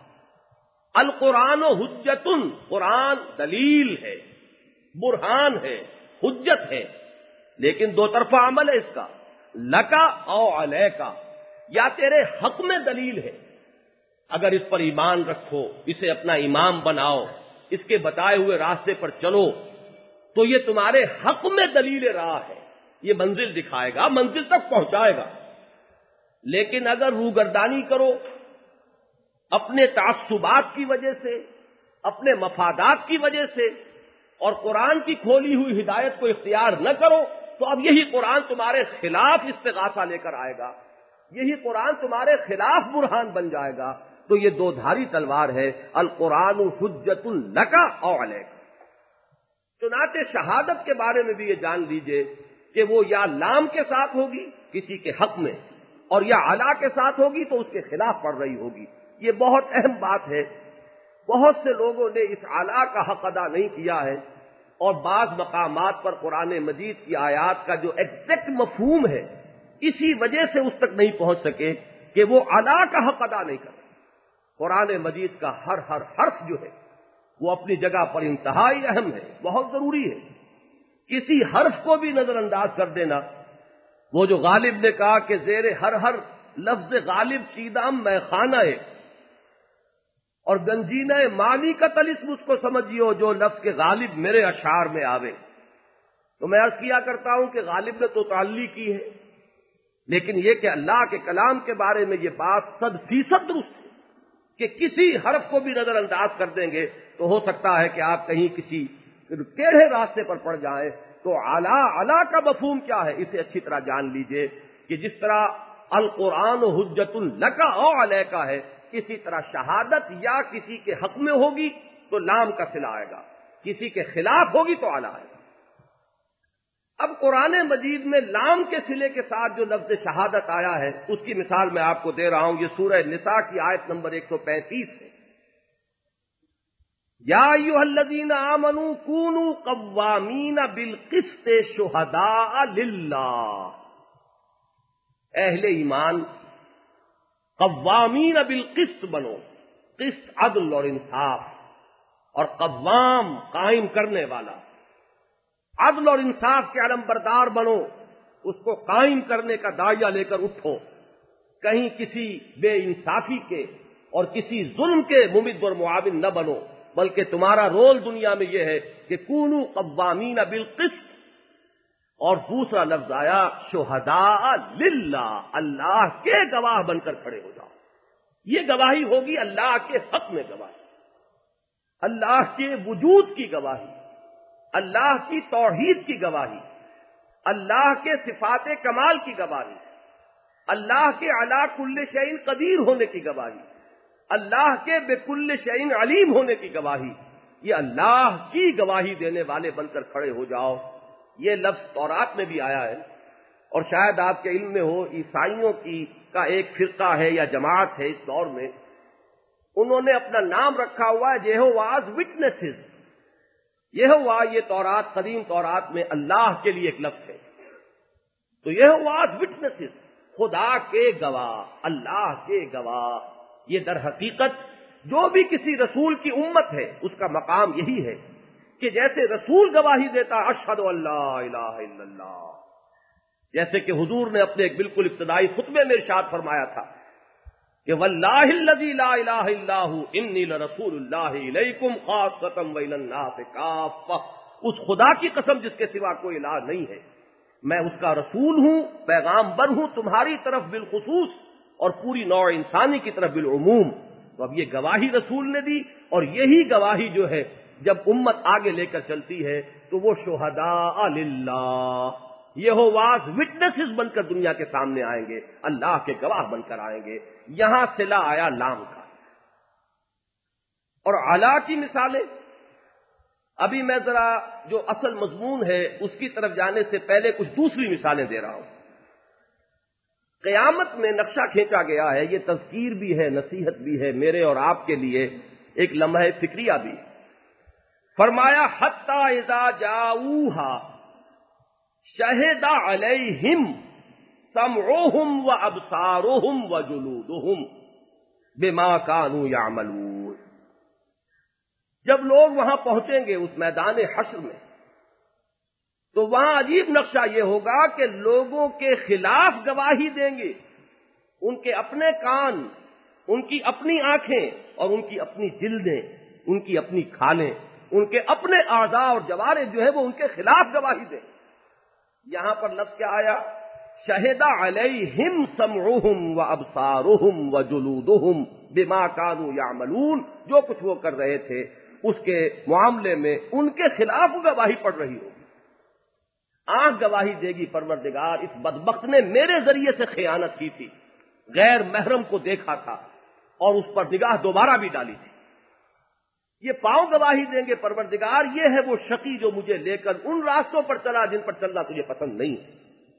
القرآن حجت، قرآن دلیل ہے، برہان ہے، حجت ہے، لیکن دو طرفہ عمل ہے اس کا. لکا او علیکا، یا تیرے حق میں دلیل ہے، اگر اس پر ایمان رکھو، اسے اپنا امام بناؤ، اس کے بتائے ہوئے راستے پر چلو تو یہ تمہارے حق میں دلیل راہ ہے، یہ منزل دکھائے گا، منزل تک پہنچائے گا. لیکن اگر روگردانی کرو اپنے تعصبات کی وجہ سے، اپنے مفادات کی وجہ سے، اور قرآن کی کھولی ہوئی ہدایت کو اختیار نہ کرو، تو اب یہی قرآن تمہارے خلاف استغاثہ لے کر آئے گا، یہی قرآن تمہارے خلاف برہان بن جائے گا. تو یہ دو دھاری تلوار ہے، القرآن حجت لک او علیک. چنانچہ شہادت کے بارے میں بھی یہ جان لیجئے کہ وہ یا لام کے ساتھ ہوگی کسی کے حق میں، اور یا علا کے ساتھ ہوگی تو اس کے خلاف پڑ رہی ہوگی. یہ بہت اہم بات ہے. بہت سے لوگوں نے اس علا کا حق ادا نہیں کیا ہے، اور بعض مقامات پر قرآن مجید کی آیات کا جو ایگزیکٹ مفہوم ہے اسی وجہ سے اس تک نہیں پہنچ سکے کہ وہ علا کا حق ادا نہیں کرے. قرآن مجید کا ہر ہر حرف جو ہے وہ اپنی جگہ پر انتہائی اہم ہے، بہت ضروری ہے. کسی حرف کو بھی نظر انداز کر دینا، وہ جو غالب نے کہا کہ زیر ہر ہر لفظ غالب چیدام میں خانہ ہے، اور گنجینہ مانی کا طلسم اس کو سمجھیو جو لفظ کے غالب میرے اشعار میں آوے. تو میں عرض کیا کرتا ہوں کہ غالب نے تو تعلی کی ہے، لیکن یہ کہ اللہ کے کلام کے بارے میں یہ بات صد فیصد درست ہے کہ کسی حرف کو بھی نظر انداز کر دیں گے تو ہو سکتا ہے کہ آپ کہیں کسی ٹیڑھے راستے پر پڑ جائیں. تو اعلیٰ اعلیٰ کا مفہوم کیا ہے اسے اچھی طرح جان لیجئے کہ جس طرح القرآن حجت لک او علیک ہے، اسی طرح شہادت یا کسی کے حق میں ہوگی تو لام کا صلہ آئے گا، کسی کے خلاف ہوگی تو اعلیٰ آئے گا. اب قرآن مجید میں لام کے صلے کے ساتھ جو لفظ شہادت آیا ہے اس کی مثال میں آپ کو دے رہا ہوں. یہ سورہ نساء کی آیت نمبر ایک سو پینتیس ہے. یا ایھا الذین آمنوا کونوا قوامین بالقسط شہداء للہ. اہل ایمان قوامین بالقسط بنو، قسط عدل اور انصاف، اور قوام قائم کرنے والا، عدل اور انصاف کے علم بردار بنو، اس کو قائم کرنے کا داعیہ لے کر اٹھو. کہیں کسی بے انصافی کے اور کسی ظلم کے ممد اور معاون نہ بنو، بلکہ تمہارا رول دنیا میں یہ ہے کہ کونوا قوامین بالقسط. اور دوسرا لفظ آیا شہداء للہ، اللہ کے گواہ بن کر کھڑے ہو جاؤ. یہ گواہی ہوگی اللہ کے حق میں گواہی، اللہ کے وجود کی گواہی، اللہ کی توحید کی گواہی، اللہ کے صفات کمال کی گواہی، اللہ کے علی کل شیء قدیر ہونے کی گواہی، اللہ کے بکل شیء علیم ہونے کی گواہی. یہ اللہ کی گواہی دینے والے بن کر کھڑے ہو جاؤ. یہ لفظ تورات میں بھی آیا ہے، اور شاید آپ کے علم میں ہو عیسائیوں کی کا ایک فرقہ ہے یا جماعت ہے اس دور میں، انہوں نے اپنا نام رکھا ہوا ہے یہوواز وٹنسز. یہوہ یہ تورات، قدیم تورات میں اللہ کے لیے ایک لفظ ہے. تو یہوواز وٹنسز، خدا کے گواہ، اللہ کے گواہ. یہ در حقیقت جو بھی کسی رسول کی امت ہے اس کا مقام یہی ہے کہ جیسے رسول گواہی دیتا اشہد ان لا الہ الا اللہ، جیسے کہ حضور نے اپنے ایک بالکل ابتدائی خطبے میں ارشاد فرمایا تھا کہ واللہ الذی لا الہ الا ھو انی لرسول اللہ الیکم خاصۃ والی الناس کافۃ. اس خدا کی قسم جس کے سوا کوئی الہ نہیں ہے، میں اس کا رسول ہوں، پیغامبر ہوں تمہاری طرف بالخصوص اور پوری نوع انسانی کی طرف بالعموم. تو اب یہ گواہی رسول نے دی، اور یہی گواہی جو ہے جب امت آگے لے کر چلتی ہے تو وہ شہداء للہ، یہوواز وٹنسز بن کر دنیا کے سامنے آئیں گے، اللہ کے گواہ بن کر آئیں گے. یہاں صلہ آیا لام کا. اور علا کی مثالیں ابھی میں ذرا جو اصل مضمون ہے اس کی طرف جانے سے پہلے کچھ دوسری مثالیں دے رہا ہوں. قیامت میں نقشہ کھینچا گیا ہے، یہ تذکیر بھی ہے، نصیحت بھی ہے میرے اور آپ کے لیے، ایک لمحہ فکریہ بھی. فرمایا حتی اذا جاؤوہا شہد علیہم سمعہم و ابصارہم و جلودہم بما کانوا یعملون. جب لوگ وہاں پہنچیں گے اس میدان حشر میں تو وہاں عجیب نقشہ یہ ہوگا کہ لوگوں کے خلاف گواہی دیں گے ان کے اپنے کان، ان کی اپنی آنکھیں اور ان کی اپنی جلدیں، ان کی اپنی کھالیں، ان کے اپنے اعضاء اور جوارح جو ہے وہ ان کے خلاف گواہی دیں. یہاں پر لفظ کیا آیا؟ شہد علیہم سمعہم و ابصارہم و جلودہم بما کانوا یعملون. جو کچھ وہ کر رہے تھے اس کے معاملے میں ان کے خلاف گواہی پڑ رہی ہوگی. آنکھ گواہی دے گی پروردگار اس بدبخت نے میرے ذریعے سے خیانت کی تھی، غیر محرم کو دیکھا تھا اور اس پر نگاہ دوبارہ بھی ڈالی تھی. یہ پاؤں گواہی دیں گے پروردگار یہ ہے وہ شقی جو مجھے لے کر ان راستوں پر چلا جن پر چلنا تجھے پسند نہیں ہے.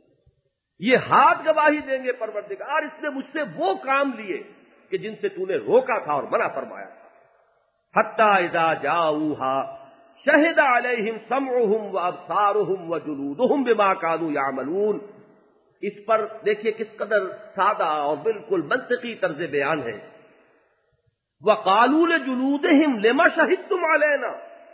یہ ہاتھ گواہی دیں گے پروردگار اس نے مجھ سے وہ کام لیے کہ جن سے تو نے روکا تھا اور منع فرمایا تھا. حتی اذا جاؤوہا شہد علیہم سمعہم و ابصارہم و جلودہم بما کانوا یعملون. اس پر دیکھیے کس قدر سادہ اور بالکل منطقی طرز بیان ہے. وقالوا لجلودہم لما شہدتم علینا.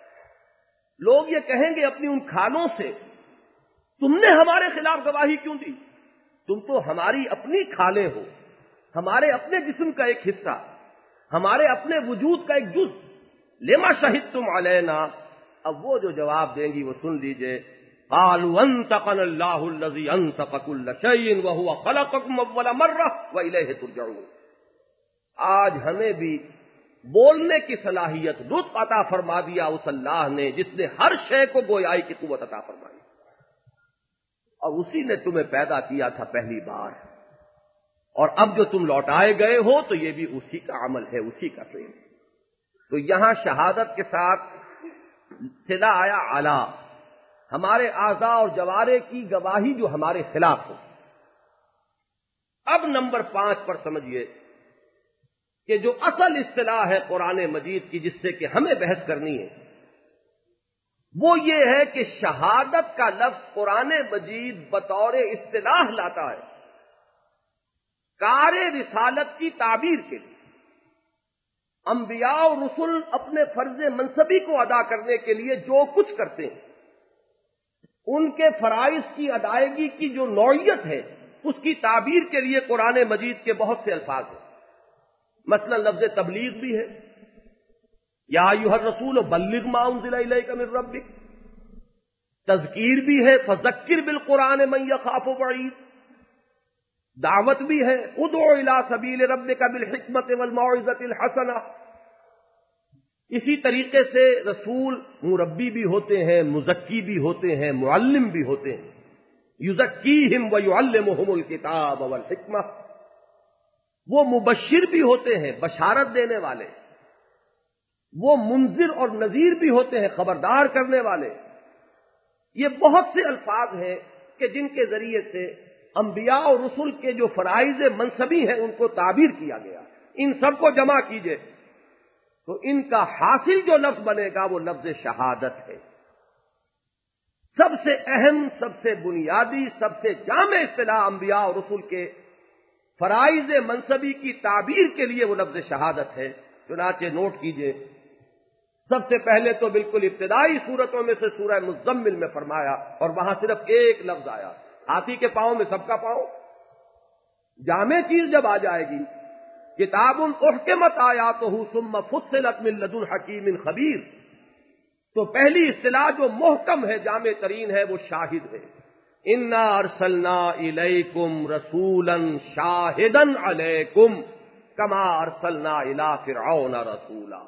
لوگ یہ کہیں گے اپنی ان کھالوں سے تم نے ہمارے خلاف گواہی کیوں دی؟ تم تو ہماری اپنی کھالیں ہو، ہمارے اپنے جسم کا ایک حصہ، ہمارے اپنے وجود کا ایک جز. لما شہدتم علینا. اب وہ جو جواب دیں گی وہ سن لیجئے. قالوا انطقنا اللہ الذی انطق کل شیء وہو خلقکم اول مرہ والیہ ترجعون. آج ہمیں بھی بولنے کی صلاحیت، لطف عطا فرما دیا اس اللہ نے جس نے ہر شے کو گویائی کی قوت عطا فرمائی، اور اسی نے تمہیں پیدا کیا تھا پہلی بار، اور اب جو تم لوٹائے گئے ہو تو یہ بھی اسی کا عمل ہے، اسی کا فعل ہے۔ تو یہاں شہادت کے ساتھ صلہ آیا علی، ہمارے اعضاء اور جوارح کی گواہی جو ہمارے خلاف ہو۔ اب نمبر پانچ پر سمجھیے کہ جو اصل اصطلاح ہے قرآن مجید کی جس سے کہ ہمیں بحث کرنی ہے، وہ یہ ہے کہ شہادت کا لفظ قرآن مجید بطور اصطلاح لاتا ہے کار رسالت کی تعبیر کے لیے۔ انبیاء اور رسل اپنے فرض منصبی کو ادا کرنے کے لیے جو کچھ کرتے ہیں، ان کے فرائض کی ادائیگی کی جو نوعیت ہے، اس کی تعبیر کے لیے قرآن مجید کے بہت سے الفاظ ہیں۔ مثلا لفظ تبلیغ بھی ہے، یا ایھا الرسول بلغ ما انزل الیک من ربک، تذکیر بھی ہے، فذکر بالقرآن من یخاف وعید، دعوت بھی ہے، ادع الی سبیل ربک بالحکمت والموعظۃ الحسنہ۔ اسی طریقے سے رسول مربی بھی ہوتے ہیں، مزکی بھی ہوتے ہیں، معلم بھی ہوتے ہیں، یزکیہم ویعلمہم الکتاب والحکمہ۔ وہ مبشر بھی ہوتے ہیں، بشارت دینے والے، وہ منذر اور نذیر بھی ہوتے ہیں، خبردار کرنے والے۔ یہ بہت سے الفاظ ہیں کہ جن کے ذریعے سے انبیاء اور رسل کے جو فرائض منصبی ہیں ان کو تعبیر کیا گیا۔ ان سب کو جمع کیجئے تو ان کا حاصل جو لفظ بنے گا وہ لفظ شہادت ہے۔ سب سے اہم، سب سے بنیادی، سب سے جامع اصطلاح انبیاء اور رسل کے فرائض منصبی کی تعبیر کے لیے وہ لفظ شہادت ہے۔ چنانچہ نوٹ کیجئے، سب سے پہلے تو بالکل ابتدائی صورتوں میں سے سورہ مزمل میں فرمایا، اور وہاں صرف ایک لفظ آیا، ہاتھی کے پاؤں میں سب کا پاؤں۔ جامع چیز جب آ جائے گی، کتاب احکمت آیاتہ ثم فصلت من لدن حکیم خبیر، تو پہلی اصطلاح جو محکم ہے، جامع ترین ہے، وہ شاہد ہے۔ انا ارسلنا الیکم رسولا شاہدا علیکم کما ارسلنا الی فرعون رسولا۔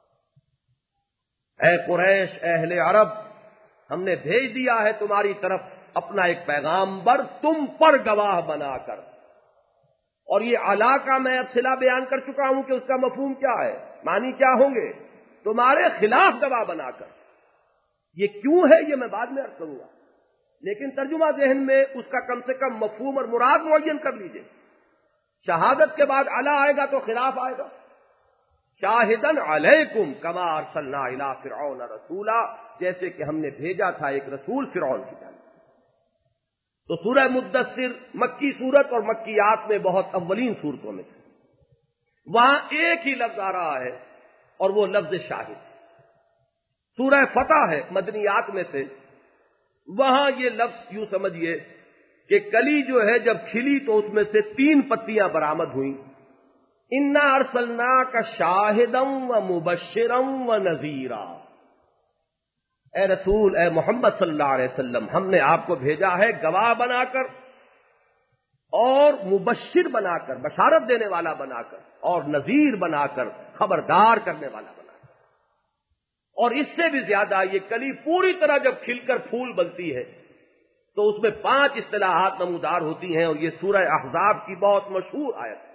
اے قریش، اہل عرب، ہم نے بھیج دیا ہے تمہاری طرف اپنا ایک پیغامبر تم پر گواہ بنا کر۔ اور یہ علا کا میں اب صلہ بیان کر چکا ہوں کہ اس کا مفہوم کیا ہے، معنی کیا ہوں گے، تمہارے خلاف گواہ بنا کر۔ یہ کیوں ہے یہ میں بعد میں عرض کروں گا، لیکن ترجمہ ذہن میں اس کا کم سے کم مفہوم اور مراد معین کر لیجئے۔ شہادت کے بعد علا آئے گا تو خلاف آئے گا۔ شاہدن علیکم کما ارسلنا الی فرعون رسولا، جیسے کہ ہم نے بھیجا تھا ایک رسول فرعون کی جانب۔ تو سورہ مدثر مکی سورت اور مکیات میں بہت اولین صورتوں میں سے، وہاں ایک ہی لفظ آ رہا ہے اور وہ لفظ شاہد۔ سورہ فتح ہے مدنیات میں سے، وہاں یہ لفظ یوں سمجھیے کہ کلی جو ہے جب کھلی تو اس میں سے تین پتیاں برآمد ہوئیں۔ انا ارسلناک شاہدا و مبشرا و نذیرا، اے رسول، اے محمد صلی اللہ علیہ وسلم، ہم نے آپ کو بھیجا ہے گواہ بنا کر اور مبشر بنا کر، بشارت دینے والا بنا کر، اور نذیر بنا کر، خبردار کرنے والا بنا کر۔ اور اس سے بھی زیادہ یہ کلی پوری طرح جب کھل کر پھول بنتی ہے تو اس میں پانچ اصطلاحات نمودار ہوتی ہیں، اور یہ سورہ احزاب کی بہت مشہور آیت ہے۔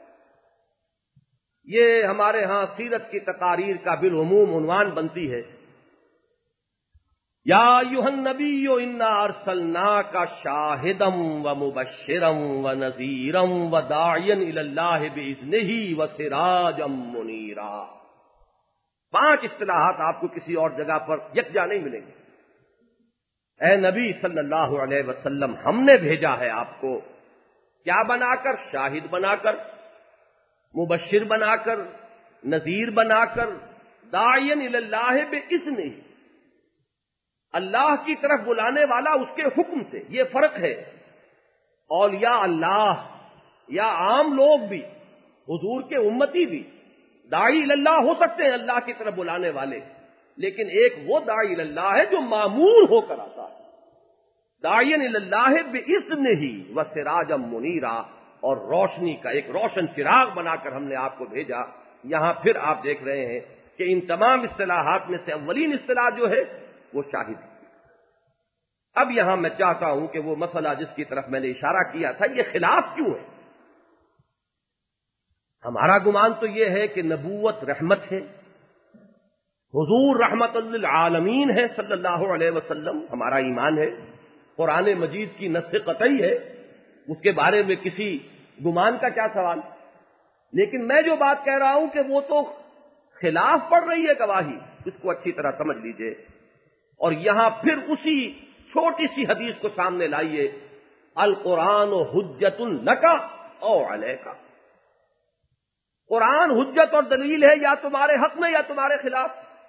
یہ ہمارے ہاں سیرت کی تقاریر کا بالعموم عنوان بنتی ہے، یا ایھا النبی انا ارسلناک شاہدا و مبشرا و نذیرا و داعیا الی اللہ باذنہ و سراجا منیرا۔ پانچ اصطلاحات آپ کو کسی اور جگہ پر یکجا نہیں ملیں گے۔ اے نبی صلی اللہ علیہ وسلم، ہم نے بھیجا ہے آپ کو کیا بنا کر؟ شاہد بنا کر، مبشر بنا کر، نذیر بنا کر، داعیا الی اللہ باذنہ، اللہ کی طرف بلانے والا اس کے حکم سے۔ یہ فرق ہے، اولیاء اللہ یا عام لوگ بھی، حضور کے امتی بھی داعی اللہ ہو سکتے ہیں، اللہ کی طرف بلانے والے، لیکن ایک وہ داعی اللہ ہے جو معمور ہو کر آتا ہے۔ داعی اللہ باذنہ و سراجا منیرا، اور روشنی کا ایک روشن چراغ بنا کر ہم نے آپ کو بھیجا۔ یہاں پھر آپ دیکھ رہے ہیں کہ ان تمام اصطلاحات میں سے اولین اصطلاح جو ہے وہ شاہد ہے۔ اب یہاں میں چاہتا ہوں کہ وہ مسئلہ جس کی طرف میں نے اشارہ کیا تھا، یہ خلاف کیوں ہے؟ ہمارا گمان تو یہ ہے کہ نبوت رحمت ہے، حضور رحمت للعالمین ہے صلی اللہ علیہ وسلم، ہمارا ایمان ہے، قرآن مجید کی نص قطعی ہے، اس کے بارے میں کسی گمان کا کیا سوال؟ لیکن میں جو بات کہہ رہا ہوں کہ وہ تو خلاف پڑ رہی ہے گواہی، اس کو اچھی طرح سمجھ لیجئے، اور یہاں پھر اسی چھوٹی سی حدیث کو سامنے لائیے، القرآن حجت لک او علیک، قرآن حجت اور دلیل ہے یا تمہارے حق میں یا تمہارے خلاف۔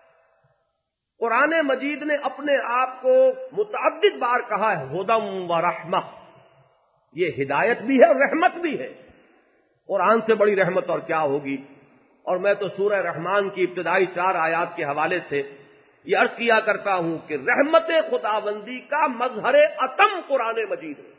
قرآن مجید نے اپنے آپ کو متعدد بار کہا ہے ہدم و رحمہ، یہ ہدایت بھی ہے اور رحمت بھی ہے۔ قرآن سے بڑی رحمت اور کیا ہوگی؟ اور میں تو سورہ رحمان کی ابتدائی چار آیات کے حوالے سے یہ عرض کیا کرتا ہوں کہ رحمت خداوندی کا مظہر اتم قرآن مجید ہے۔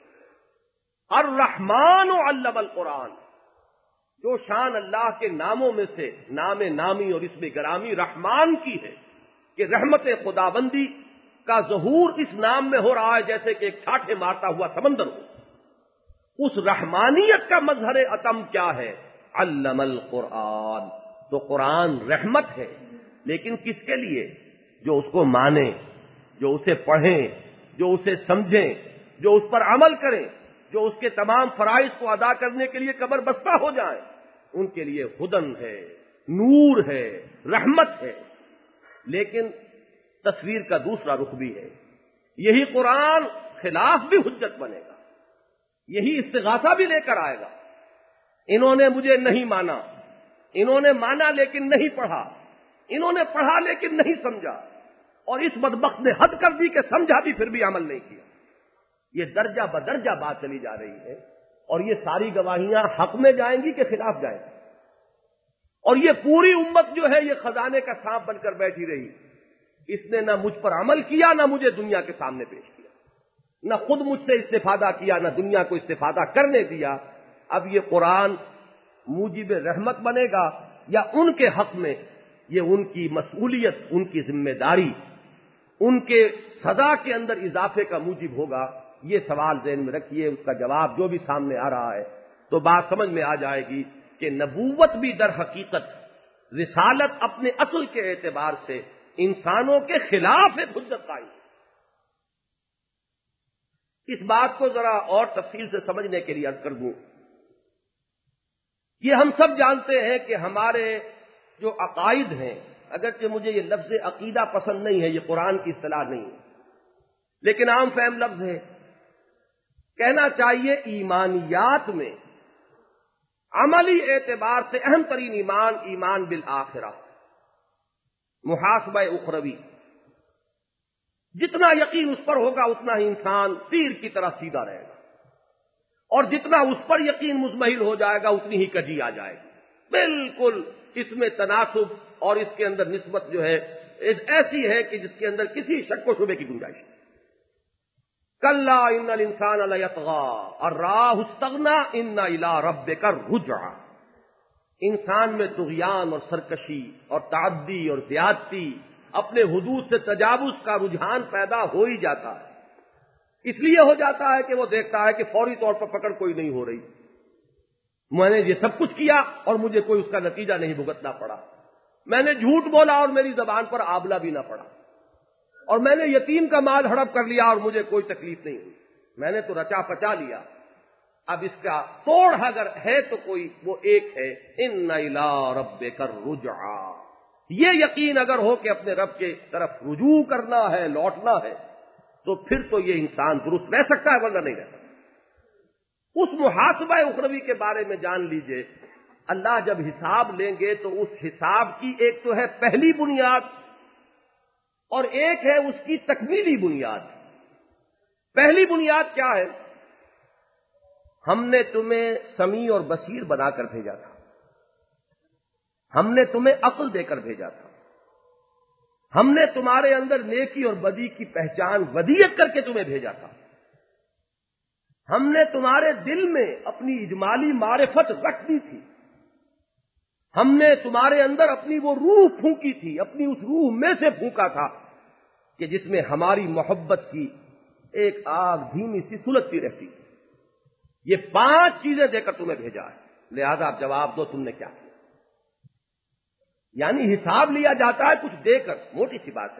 الرحمن علم القرآن، جو شان اللہ کے ناموں میں سے نام نامی اور اسم گرامی رحمان کی ہے کہ رحمت خداوندی کا ظہور اس نام میں ہو رہا ہے جیسے کہ ایک ٹھاٹھے مارتا ہوا سمندر ہو۔ اس رحمانیت کا مظہر اتم کیا ہے؟ علم القرآن، تو قرآن رحمت ہے، لیکن کس کے لیے؟ جو اس کو مانیں، جو اسے پڑھیں، جو اسے سمجھیں، جو اس پر عمل کریں، جو اس کے تمام فرائض کو ادا کرنے کے لیے کمر بستہ ہو جائیں، ان کے لیے ہدن ہے، نور ہے، رحمت ہے۔ لیکن تصویر کا دوسرا رخ بھی ہے، یہی قرآن خلاف بھی حجت بنے گا، یہی استغاثہ بھی لے کر آئے گا۔ انہوں نے مجھے نہیں مانا، انہوں نے مانا لیکن نہیں پڑھا، انہوں نے پڑھا لیکن نہیں سمجھا، اور اس بدبخت نے حد کر دی کہ سمجھا بھی پھر بھی عمل نہیں کیا۔ یہ درجہ بدرجہ بات چلی جا رہی ہے، اور یہ ساری گواہیاں حق میں جائیں گی کہ خلاف جائیں گی؟ اور یہ پوری امت جو ہے یہ خزانے کا سانپ بن کر بیٹھی رہی، اس نے نہ مجھ پر عمل کیا نہ مجھے دنیا کے سامنے پیش کیا، نہ خود مجھ سے استفادہ کیا نہ دنیا کو استفادہ کرنے دیا۔ اب یہ قرآن موجب رحمت بنے گا یا ان کے حق میں یہ ان کی مسئولیت، ان کی ذمہ داری، ان کے سزا کے اندر اضافے کا موجب ہوگا؟ یہ سوال ذہن میں رکھیے، اس کا جواب جو بھی سامنے آ رہا ہے تو بات سمجھ میں آ جائے گی کہ نبوت بھی در حقیقت رسالت اپنے اصل کے اعتبار سے انسانوں کے خلاف ایک حجت قائم ہے۔ اس بات کو ذرا اور تفصیل سے سمجھنے کے لیے عرض کر دوں، یہ ہم سب جانتے ہیں کہ ہمارے جو عقائد ہیں، اگرچہ مجھے یہ لفظ عقیدہ پسند نہیں ہے، یہ قرآن کی اصطلاح نہیں ہے، لیکن عام فہم لفظ ہے، کہنا چاہیے ایمانیات میں عملی اعتبار سے اہم ترین ایمان ایمان بالآخرہ، محاسبہ اخروی۔ جتنا یقین اس پر ہوگا اتنا ہی انسان تیر کی طرح سیدھا رہے گا، اور جتنا اس پر یقین مزمحل ہو جائے گا اتنی ہی کجی آ جائے گی۔ بالکل اس میں تناسب اور اس کے اندر نسبت جو ہے ایسی ہے کہ جس کے اندر کسی شک و شبے کی گنجائش نہیں۔ کلا ان الانسان لیطغی ان رآہ استغنی ان الی ربک الرجعی، انسان میں طغیان اور سرکشی اور تعدی اور زیادتی، اپنے حدود سے تجاوز کا رجحان پیدا ہو ہی جاتا ہے۔ اس لیے ہو جاتا ہے کہ وہ دیکھتا ہے کہ فوری طور پر پکڑ کوئی نہیں ہو رہی، میں نے یہ سب کچھ کیا اور مجھے کوئی اس کا نتیجہ نہیں بھگتنا پڑا، میں نے جھوٹ بولا اور میری زبان پر آبلہ بھی نہ پڑا، اور میں نے یتیم کا مال ہڑپ کر لیا اور مجھے کوئی تکلیف نہیں ہوئی، میں نے تو رچا پچا لیا۔ اب اس کا توڑ اگر ہے تو کوئی وہ ایک ہے، ان الی ربک الرجعی، یہ یقین اگر ہو کہ اپنے رب کے طرف رجوع کرنا ہے، لوٹنا ہے، تو پھر تو یہ انسان درست رہ سکتا ہے، ورنہ نہیں رہ سکتا۔ اس محاسبہ اخروی کے بارے میں جان لیجئے، اللہ جب حساب لیں گے تو اس حساب کی ایک تو ہے پہلی بنیاد اور ایک ہے اس کی تکمیلی بنیاد۔ پہلی بنیاد کیا ہے؟ ہم نے تمہیں سمیع اور بصیر بنا کر بھیجا تھا، ہم نے تمہیں عقل دے کر بھیجا تھا، ہم نے تمہارے اندر نیکی اور بدی کی پہچان ودیت کر کے تمہیں بھیجا تھا، ہم نے تمہارے دل میں اپنی اجمالی معرفت رکھ دی تھی، ہم نے تمہارے اندر اپنی وہ روح پھونکی تھی، اپنی اس روح میں سے پھونکا تھا کہ جس میں ہماری محبت کی ایک آگ دھیمی سی سلگتی رہتی۔ یہ پانچ چیزیں دے کر تمہیں بھیجا ہے، لہذا آپ جواب دو تم نے کیا کیا۔ یعنی حساب لیا جاتا ہے کچھ دے کر، موٹی سی بات ہے۔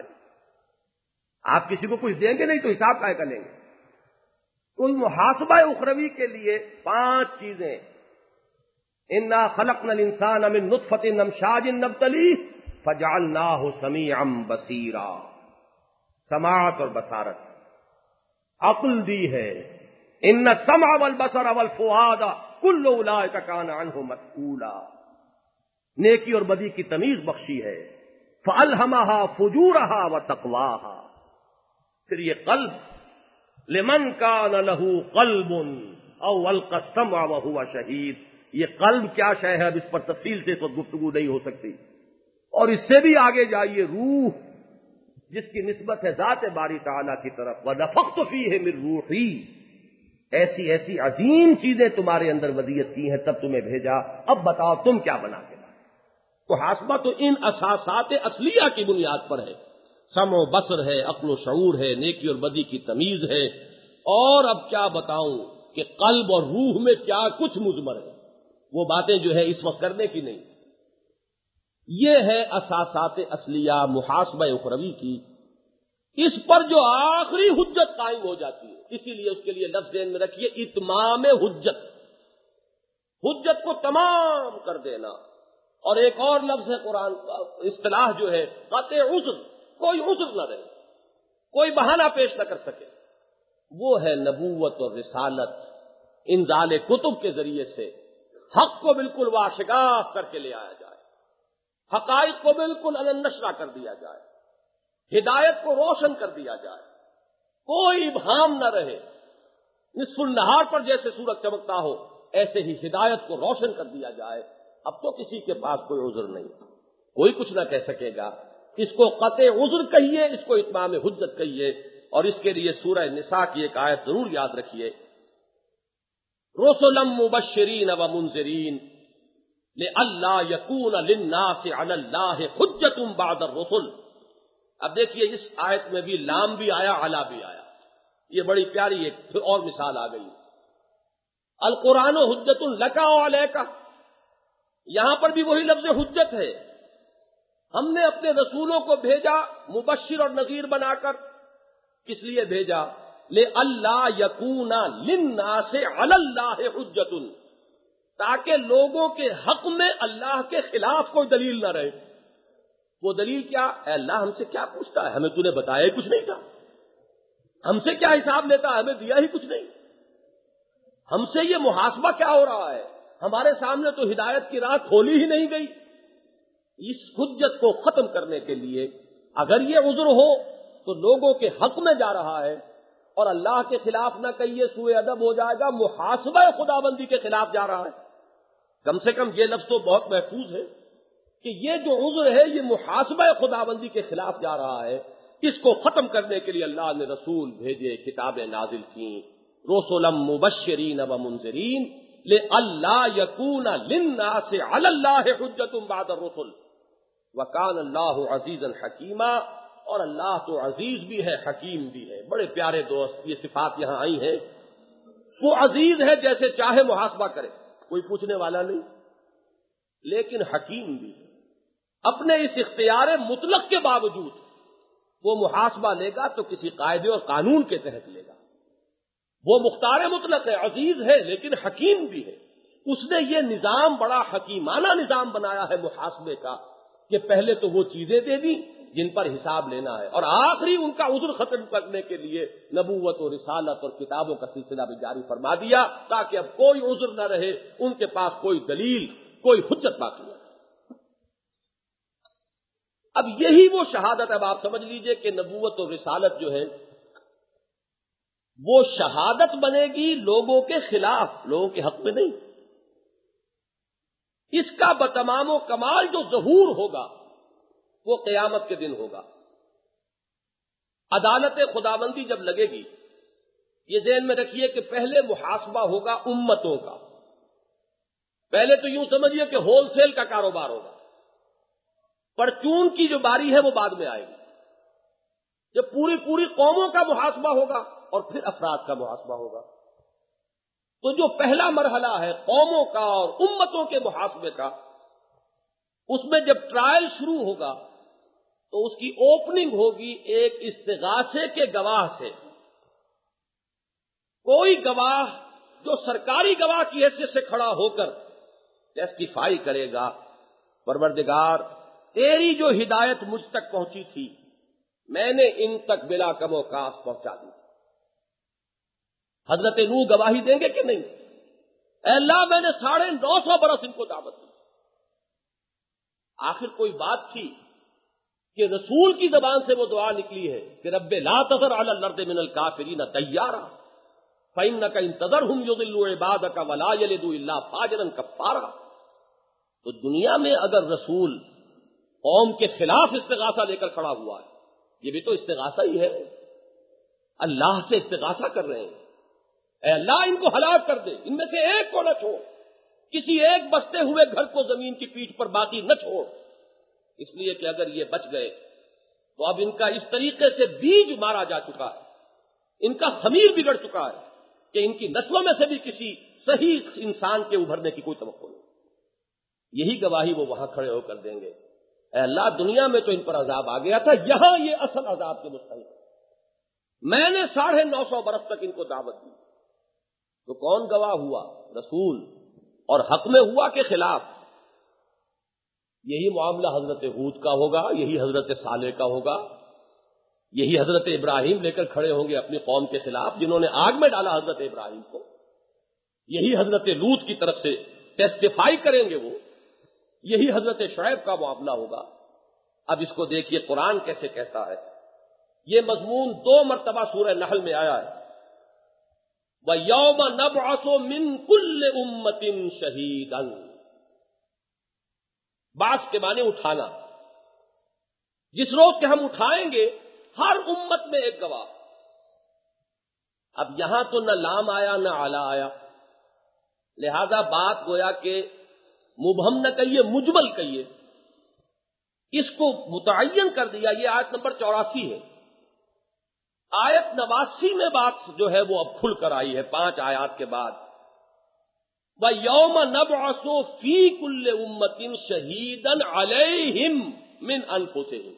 آپ کسی کو کچھ دیں گے نہیں تو حساب کائے کا لیں گے؟ تو محاسبہ اخروی کے لیے پانچ چیزیں، انا خلقنا الانسان من نطفۃ امشاج نبتلیہ فجعلناہ سمیعا بصیرا، سماعت اور بصارت، عقل دی ہے۔ ان السمع والبصر والفؤاد کل اولئک کان عنہ مسئولا، نیکی اور بدی کی تمیز بخشی ہے۔ فألہمہا فجورہا وتقواہا، پھر یہ قلب، لمن کان لہ قلب او القى السمع وهو شہید، یہ قلب کیا شے ہے اب اس پر تفصیل سے تو گفتگو نہیں ہو سکتی۔ اور اس سے بھی آگے جائیے، روح جس کی نسبت ہے ذات باری تعالیٰ کی طرف، وَنَفَخْتُ فِيهِ مِن رُوحِي، ایسی ایسی عظیم چیزیں تمہارے اندر ودیت کی ہیں تب تمہیں بھیجا، اب بتاؤ تم کیا بنا کے لائے۔ محاسبہ تو ان اساسات اصلیہ کی بنیاد پر ہے، سمع و بصر ہے، عقل و شعور ہے، نیکی اور بدی کی تمیز ہے، اور اب کیا بتاؤں کہ قلب اور روح میں کیا کچھ مضمر ہے، وہ باتیں جو ہے اس وقت کرنے کی نہیں۔ یہ ہے اساسات اصلیہ محاسبہ اخروی کی، اس پر جو آخری حجت قائم ہو جاتی ہے، اسی لیے اس کے لیے لفظ ذہن میں رکھیے، اتمام حجت، حجت کو تمام کر دینا۔ اور ایک اور لفظ ہے قرآن اصطلاح جو ہے قطع عذر، کوئی عذر نہ رہے، کوئی بہانہ پیش نہ کر سکے، وہ ہے نبوت اور رسالت، انزال کتب کے ذریعے سے حق کو بالکل واشگاف کر کے لے آیا جائے، حقائق کو بالکل النشرہ کر دیا جائے، ہدایت کو روشن کر دیا جائے، کوئی ابہام نہ رہے، نصف النہار پر جیسے سورج چمکتا ہو ایسے ہی ہدایت کو روشن کر دیا جائے۔ اب تو کسی کے پاس کوئی عذر نہیں، کوئی کچھ نہ کہہ سکے گا۔ اس کو قطع عذر کہیے، اس کو اتمام حجت کہیے، اور اس کے لیے سورہ نساء کی ایک آیت ضرور یاد رکھیے، رسلا مبشرین و منذرین لئلا یکون للناس علی اللہ حجۃ بعد الرسل۔ اب دیکھیے اس آیت میں بھی لام بھی آیا، علا بھی آیا، یہ بڑی پیاری ایک پھر اور مثال آ گئی۔ القرآن حجۃ لک و علیک، یہاں پر بھی وہی لفظ حجت ہے۔ ہم نے اپنے رسولوں کو بھیجا مبشر اور نذیر بنا کر، کس لیے بھیجا؟ لئلا یکون للناس علی اللہ حجۃ، تاکہ لوگوں کے حق میں اللہ کے خلاف کوئی دلیل نہ رہے۔ وہ دلیل کیا؟ اے اللہ ہم سے کیا پوچھتا ہے، ہمیں تو نے بتایا ہی کچھ نہیں تھا، ہم سے کیا حساب لیتا ہے، ہمیں دیا ہی کچھ نہیں، ہم سے یہ محاسبہ کیا ہو رہا ہے، ہمارے سامنے تو ہدایت کی راہ کھولی ہی نہیں گئی۔ اس حجت کو ختم کرنے کے لیے اگر یہ عذر ہو تو لوگوں کے حق میں جا رہا ہے، اور اللہ کے خلاف نہ کہیے سوء ادب ہو جائے گا، محاسبہ خداوندی کے خلاف جا رہا ہے۔ کم سے کم یہ لفظ تو بہت محفوظ ہے کہ یہ جو عذر ہے یہ محاسبہ خداوندی کے خلاف جا رہا ہے۔ اس کو ختم کرنے کے لیے اللہ نے رسول بھیجے، کتابیں نازل کیں، رسلا مبشرین و منذرین لئلا یکون للناس علی اللہ حجۃ بعد الرسل وکان اللہ عزیزا حکیما، اور اللہ تو عزیز بھی ہے حکیم بھی ہے۔ بڑے پیارے دوست، یہ صفات یہاں آئی ہیں۔ وہ عزیز ہے، جیسے چاہے محاسبہ کرے، کوئی پوچھنے والا نہیں، لیکن حکیم بھی ہے۔ اپنے اس اختیار مطلق کے باوجود وہ محاسبہ لے گا تو کسی قاعدے اور قانون کے تحت لے گا۔ وہ مختار مطلق ہے، عزیز ہے، لیکن حکیم بھی ہے۔ اس نے یہ نظام بڑا حکیمانہ نظام بنایا ہے محاسبے کا، کہ پہلے تو وہ چیزیں دے دی جن پر حساب لینا ہے، اور آخری ان کا عذر ختم کرنے کے لیے نبوت و رسالت اور کتابوں کا سلسلہ بھی جاری فرما دیا، تاکہ اب کوئی عذر نہ رہے، ان کے پاس کوئی دلیل، کوئی حجت باقی نہ رہے۔ اب یہی وہ شہادت، اب آپ سمجھ لیجئے کہ نبوت اور رسالت جو ہے وہ شہادت بنے گی لوگوں کے خلاف، لوگوں کے حق میں نہیں۔ اس کا بتمام و کمال جو ظہور ہوگا وہ قیامت کے دن ہوگا۔ عدالت خداوندی جب لگے گی، یہ ذہن میں رکھیے کہ پہلے محاسبہ ہوگا امتوں کا، پہلے تو یوں سمجھیے کہ ہول سیل کا کاروبار ہوگا، پرچون کی جو باری ہے وہ بعد میں آئے گی، جب پوری پوری قوموں کا محاسبہ ہوگا اور پھر افراد کا محاسبہ ہوگا۔ تو جو پہلا مرحلہ ہے قوموں کا اور امتوں کے محاسبے کا، اس میں جب ٹرائل شروع ہوگا تو اس کی اوپننگ ہوگی ایک استغاثے کے گواہ سے۔ کوئی گواہ جو سرکاری گواہ کی حیثیت سے کھڑا ہو کر ٹیسٹیفائی کرے گا، پروردگار تیری جو ہدایت مجھ تک پہنچی تھی میں نے ان تک بلا کم و کاس پہنچا دی۔ حضرت نوح گواہی دیں گے کہ نہیں؟ اے اللہ میں نے ساڑھے نو سو برس ان کو دعوت دی۔ آخر کوئی بات تھی کہ رسول کی زبان سے وہ دعا نکلی ہے کہ رب لا تذر علی الارض من الکافرین دیارا فإنک ان تذرہم یضلوا عبادک ولا یلدوا الا فاجرا کفارا۔ تو دنیا میں اگر رسول قوم کے خلاف استغاثہ لے کر کھڑا ہوا ہے، یہ بھی تو استغاثہ ہی ہے، اللہ سے استغاثہ کر رہے ہیں، اے اللہ ان کو ہلاک کر دے، ان میں سے ایک کو نہ چھوڑ، کسی ایک بستے ہوئے گھر کو زمین کی پیٹھ پر باقی نہ چھوڑ، اس لیے کہ اگر یہ بچ گئے تو اب ان کا اس طریقے سے بیج مارا جا چکا ہے، ان کا خمیر بگڑ چکا ہے کہ ان کی نسلوں میں سے بھی کسی صحیح انسان کے ابھرنے کی کوئی توقع نہیں۔ یہی گواہی وہ وہاں کھڑے ہو کر دیں گے، اے اللہ دنیا میں تو ان پر عذاب آ گیا تھا، یہاں یہ اصل عذاب کے مستحق ہے، میں نے ساڑھے نو سو برس تک ان کو دعوت دی۔ تو کون گواہ ہوا؟ رسول، اور حق میں ہوا کہ خلاف؟ یہی معاملہ حضرت ہود کا ہوگا، یہی حضرت صالح کا ہوگا، یہی حضرت ابراہیم لے کر کھڑے ہوں گے اپنی قوم کے خلاف جنہوں نے آگ میں ڈالا حضرت ابراہیم کو، یہی حضرت لوط کی طرف سے ٹیسٹیفائی کریں گے وہ، یہی حضرت شعیب کا معاملہ ہوگا۔ اب اس کو دیکھیے قرآن کیسے کہتا ہے، یہ مضمون دو مرتبہ سورہ نحل میں آیا ہے، وَيَوْمَ نَبْعَثُ مِن كُلِّ أُمَّةٍ شَهِيدًا۔ بعث کے معنی اٹھانا، جس روز کہ ہم اٹھائیں گے ہر امت میں ایک گواہ۔ اب یہاں تو نہ لام آیا نہ علا آیا، لہذا بات گویا کہ مبہم نہ کہیے مجمل کہیے، اس کو متعین کر دیا۔ یہ آیت نمبر چوراسی ہے۔ آیت نواسی میں بات جو ہے وہ اب کھل کر آئی ہے پانچ آیات کے بعد، وَيَوْمَ نَبْعَثُ فِي كُلِّ أُمَّةٍ شَهِيدًا عَلَيْهِمْ مِنْ أَنفُسِهِمْ۔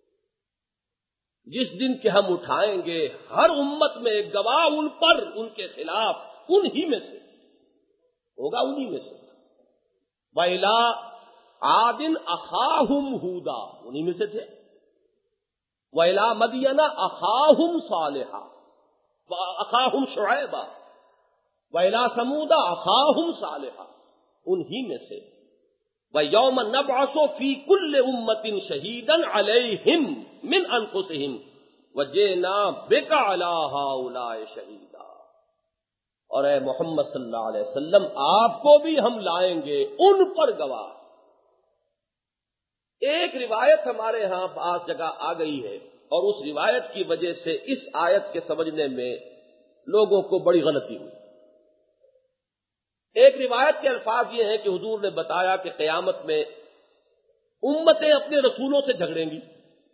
جس دن کہ ہم اٹھائیں گے ہر امت میں ایک گواہ ان پر، ان کے خلاف، انہی میں سے ہوگا، انہی میں سے۔ وَإِلَىٰ عَادٍ أَخَاهُمْ هُودًا، انہی میں سے تھے۔ وَإِلَىٰ مَدْيَنَ أَخَاهُمْ صَالِحًا أَخَاهُمْ شُعَيْبًا وَإِلَىٰ ثَمُودَ أَخَاهُمْ صَالِحًا، انہی میں سے۔ وَيَوْمَ نَبْعَثُ فِي كُلِّ أُمَّةٍ شَهِيدًا عَلَيْهِمْ مِنْ أَنفُسِهِمْ وَجِئْنَا بِكَ عَلَىٰ هَٰؤُلَاءِ شَهِيدًا۔ اور اے محمد صلی اللہ علیہ وسلم آپ کو بھی ہم لائیں گے ان پر گواہ۔ ایک روایت ہمارے ہاں بعض جگہ آ گئی ہے اور اس روایت کی وجہ سے اس آیت کے سمجھنے میں لوگوں کو بڑی غلطی ہوئی۔ ایک روایت کے الفاظ یہ ہیں کہ حضور نے بتایا کہ قیامت میں امتیں اپنے رسولوں سے جھگڑیں گی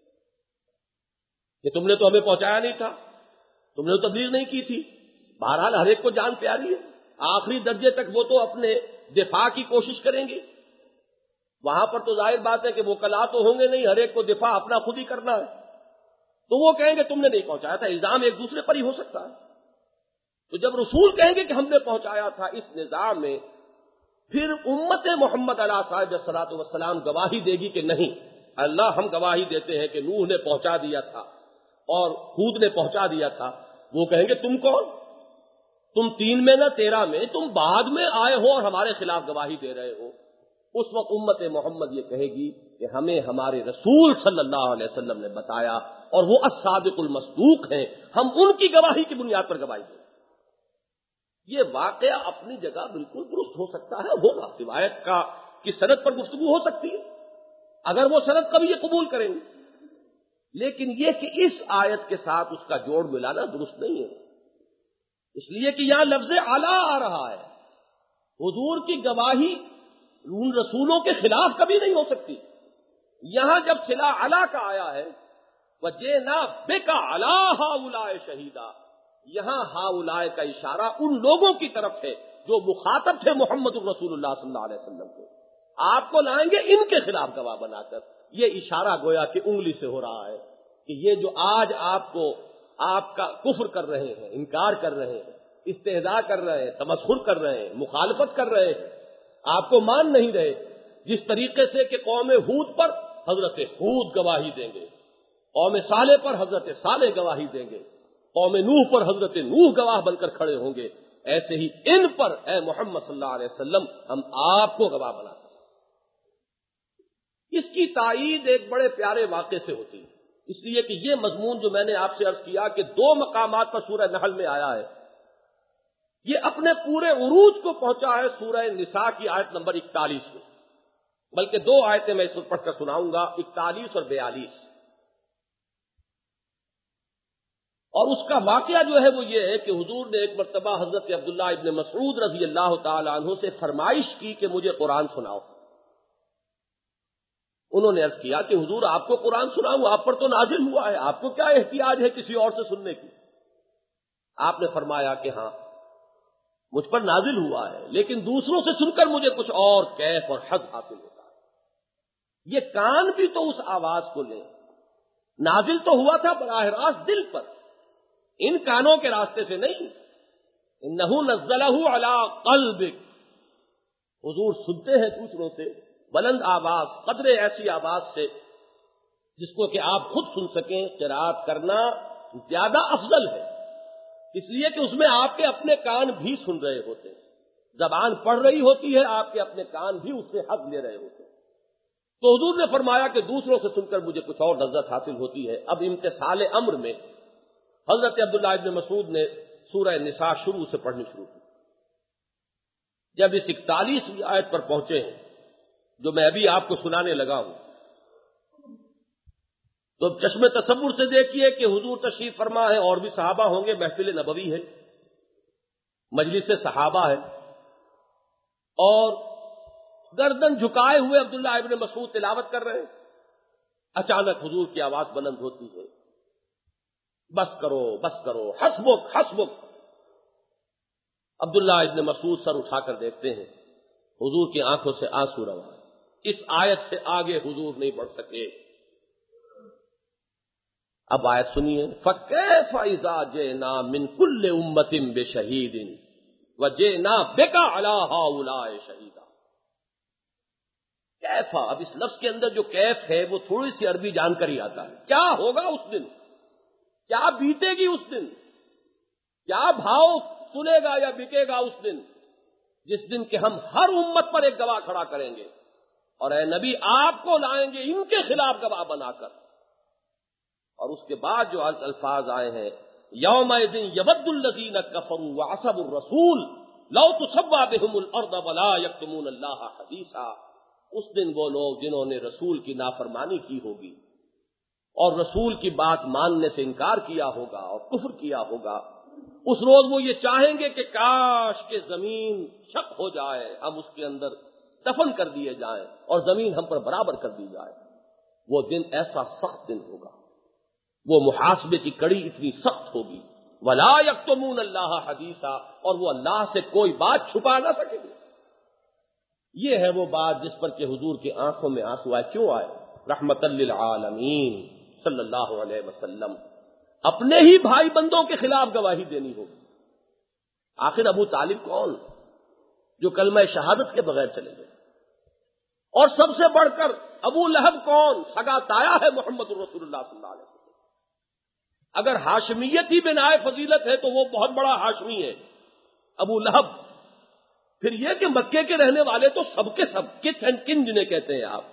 کہ تم نے تو ہمیں پہنچایا نہیں تھا، تم نے تو تبلیغ نہیں کی تھی۔ بہرحال ہر ایک کو جان پیاری ہے، آخری درجے تک وہ تو اپنے دفاع کی کوشش کریں گے، وہاں پر تو ظاہر بات ہے کہ وہ کلا تو ہوں گے نہیں، ہر ایک کو دفاع اپنا خود ہی کرنا ہے، تو وہ کہیں گے تم نے نہیں پہنچایا تھا، الزام ایک دوسرے پر ہی ہو سکتا ہے۔ تو جب رسول کہیں گے کہ ہم نے پہنچایا تھا، اس نظام میں پھر امت محمد علیہ صاحب الصلاۃ والسلام گواہی دے گی کہ نہیں اللہ ہم گواہی دیتے ہیں کہ نوح نے پہنچا دیا تھا اور ہود نے پہنچا دیا تھا۔ وہ کہیں گے تم کون؟ تم تین میں نہ تیرہ میں، تم بعد میں آئے ہو اور ہمارے خلاف گواہی دے رہے ہو۔ اس وقت امت محمد یہ کہے گی کہ ہمیں ہمارے رسول صلی اللہ علیہ وسلم نے بتایا اور وہ الصادق المصدوق ہیں، ہم ان کی گواہی کی بنیاد پر گواہی دیں۔ یہ واقعہ اپنی جگہ بالکل درست ہو سکتا ہے، ہوگا، روایت کا کی سند پر گفتگو ہو سکتی ہے اگر وہ سند کبھی یہ قبول کریں گے، لیکن یہ کہ اس آیت کے ساتھ اس کا جوڑ ملانا درست نہیں ہے، اس لیے کہ یہاں لفظ اعلیٰ آ رہا ہے۔ حضور کی گواہی ان رسولوں کے خلاف کبھی نہیں ہو سکتی. یہاں جب صلہ علی کا آیا ہے وَجِئْنَا بِكَ عَلَىٰ هَٰؤُلَاءِ شَهِيدًا، یہاں ہاؤلائے کا اشارہ ان لوگوں کی طرف ہے جو مخاطب تھے محمد الرسول اللہ صلی اللہ علیہ وسلم کو. آپ کو لائیں گے ان کے خلاف گواہ بنا کر. یہ اشارہ گویا کہ انگلی سے ہو رہا ہے کہ یہ جو آج آپ کو آپ کا کفر کر رہے ہیں، انکار کر رہے ہیں، استہزاء کر رہے ہیں، تمسخر کر رہے ہیں، مخالفت کر رہے ہیں، آپ کو مان نہیں رہے، جس طریقے سے کہ قوم ہود پر حضرت ہود گواہی دیں گے، قوم صالح پر حضرت صالح گواہی دیں گے، قوم نوح پر حضرت نوح گواہ بن کر کھڑے ہوں گے، ایسے ہی ان پر اے محمد صلی اللہ علیہ وسلم ہم آپ کو گواہ بناتے ہیں. اس کی تائید ایک بڑے پیارے واقعے سے ہوتی ہے، اس لیے کہ یہ مضمون جو میں نے آپ سے عرض کیا کہ دو مقامات پر سورہ نحل میں آیا ہے، یہ اپنے پورے عروج کو پہنچا ہے سورہ نساء کی آیت نمبر اکتالیس میں، بلکہ دو آیتیں میں اس وقت پڑھ کر سناؤں گا، اکتالیس اور بیالیس. اور اس کا واقعہ جو ہے وہ یہ ہے کہ حضور نے ایک مرتبہ حضرت عبداللہ ابن مسعود رضی اللہ تعالی عنہ سے فرمائش کی کہ مجھے قرآن سناؤ. انہوں نے عرض کیا کہ حضور آپ کو قرآن سناؤں، آپ پر تو نازل ہوا ہے، آپ کو کیا احتیاج ہے کسی اور سے سننے کی؟ آپ نے فرمایا کہ ہاں مجھ پر نازل ہوا ہے، لیکن دوسروں سے سن کر مجھے کچھ اور کیف اور حظ حاصل ہوتا ہے. یہ کان بھی تو اس آواز کو لیں، نازل تو ہوا تھا براہ راست دل پر، ان کانوں کے راستے سے نہیں. انہ نزلہ علی قلبک، حضور سنتے ہیں دوسروں سے بلند آواز، قدرے ایسی آواز سے جس کو کہ آپ خود سن سکیں. قرات کرنا زیادہ افضل ہے، اس لیے کہ اس میں آپ کے اپنے کان بھی سن رہے ہوتے ہیں، زبان پڑھ رہی ہوتی ہے، آپ کے اپنے کان بھی اس سے حق لے رہے ہوتے ہیں. تو حضور نے فرمایا کہ دوسروں سے سن کر مجھے کچھ اور لذت حاصل ہوتی ہے. اب امتثال امر میں حضرت عبداللہ ابن مسعود نے سورہ نساء شروع سے پڑھنی شروع کی. جب اس اکتالیسویں آیت پر پہنچے ہیں جو میں ابھی آپ کو سنانے لگا ہوں، تو چشم تصور سے دیکھیے کہ حضور تشریف فرما ہے اور بھی صحابہ ہوں گے، محفل نبوی ہے، مجلس صحابہ ہے، اور گردن جھکائے ہوئے عبداللہ ابن مسعود تلاوت کر رہے ہیں. اچانک حضور کی آواز بلند ہوتی ہے، بس کرو بس کرو، حسبک حسبک. عبداللہ ابن مسعود سر اٹھا کر دیکھتے ہیں، حضور کی آنکھوں سے آنسو روا ہے. اس آیت سے آگے حضور نہیں بڑھ سکے. اب آیت سنیے، فَكَيْفَ إِذَا جِئْنَا مِنْ كُلِّ أُمَّةٍ بِشَهِيدٍ وَجِئْنَا بِكَ عَلَىٰ هَٰؤُلَاءِ شَهِيدًا. کیفا، اب اس لفظ کے اندر جو کیف ہے وہ تھوڑی سی عربی جانکاری آتا ہے. کیا ہوگا اس دن، کیا بیتے گی اس دن، کیا بھاؤ سنے گا یا بکے گا اس دن، جس دن کہ ہم ہر امت پر ایک گواہ کھڑا کریں گے، اور اے نبی آپ کو لائیں گے ان کے خلاف گواہ بنا کر. اور اس کے بعد جو الفاظ آئے ہیں، یومئذ یود الذین کفروا وعصوا الرسول لو تسوی بہم الارض ولا یکتمون اللہ حدیثا. اس دن وہ لوگ جنہوں نے رسول کی نافرمانی کی ہوگی اور رسول کی بات ماننے سے انکار کیا ہوگا اور کفر کیا ہوگا، اس روز وہ یہ چاہیں گے کہ کاش کہ زمین شق ہو جائے، ہم اس کے اندر دفن کر دیے جائیں اور زمین ہم پر برابر کر دی جائے. وہ دن ایسا سخت دن ہوگا، وہ محاسبے کی کڑی اتنی سخت ہوگی. ولا یکتمون اللہ حدیثا، اور وہ اللہ سے کوئی بات چھپا نہ سکیں گے. یہ ہے وہ بات جس پر کہ حضور کی آنکھوں میں آنسو آئے. کیوں آئے؟ رحمت للعالمین صلی اللہ علیہ وسلم اپنے ہی بھائی بندوں کے خلاف گواہی دینی ہوگی. آخر ابو طالب کون جو کلمہ شہادت کے بغیر چلے گئے، اور سب سے بڑھ کر ابو لہب کون، سگا تایا ہے محمد الرسول اللہ صلی اللہ علیہ وسلم. اگر ہاشمیت ہی بنائے فضیلت ہے تو وہ بہت بڑا ہاشمی ہے ابو لہب. پھر یہ کہ مکے کے رہنے والے تو سب کے سب کت اینڈ کن جنہیں کہتے ہیں آپ،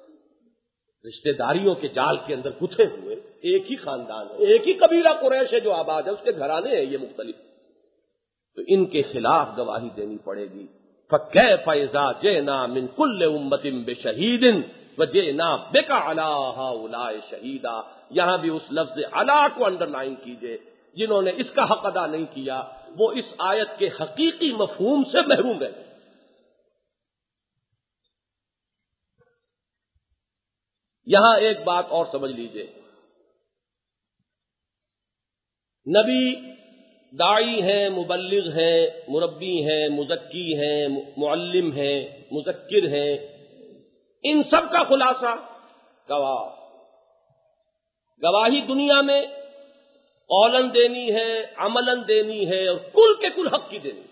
رشتہ داریوں کے جال کے اندر گتھے ہوئے، ایک ہی خاندان ہے، ایک ہی قبیلہ قریش ہے جو آباد ہے، اس کے گھرانے ہیں یہ مختلف، تو ان کے خلاف گواہی دینی پڑے گی. فَكَيْفَ إِذَا جِئْنَا مِنْ كُلِّ أُمَّةٍ بِشَهِيدٍ وَجِئْنَا بِكَ عَلَىٰ هَٰؤُلَاءِ شَهِيدًا. یہاں بھی اس لفظ علا کو انڈر لائن کیجئے. جنہوں نے اس کا حق ادا نہیں کیا وہ اس آیت کے حقیقی مفہوم سے محروم رہے. یہاں ایک بات اور سمجھ لیجئے، نبی داعی ہیں، مبلغ ہیں، مربی ہیں، مزکی ہیں، معلم ہیں، مذکر ہیں، ان سب کا خلاصہ گواہ۔ گواہی دنیا میں قولاً دینی ہے، عملاً دینی ہے، اور کل کے کل حق کی دینی۔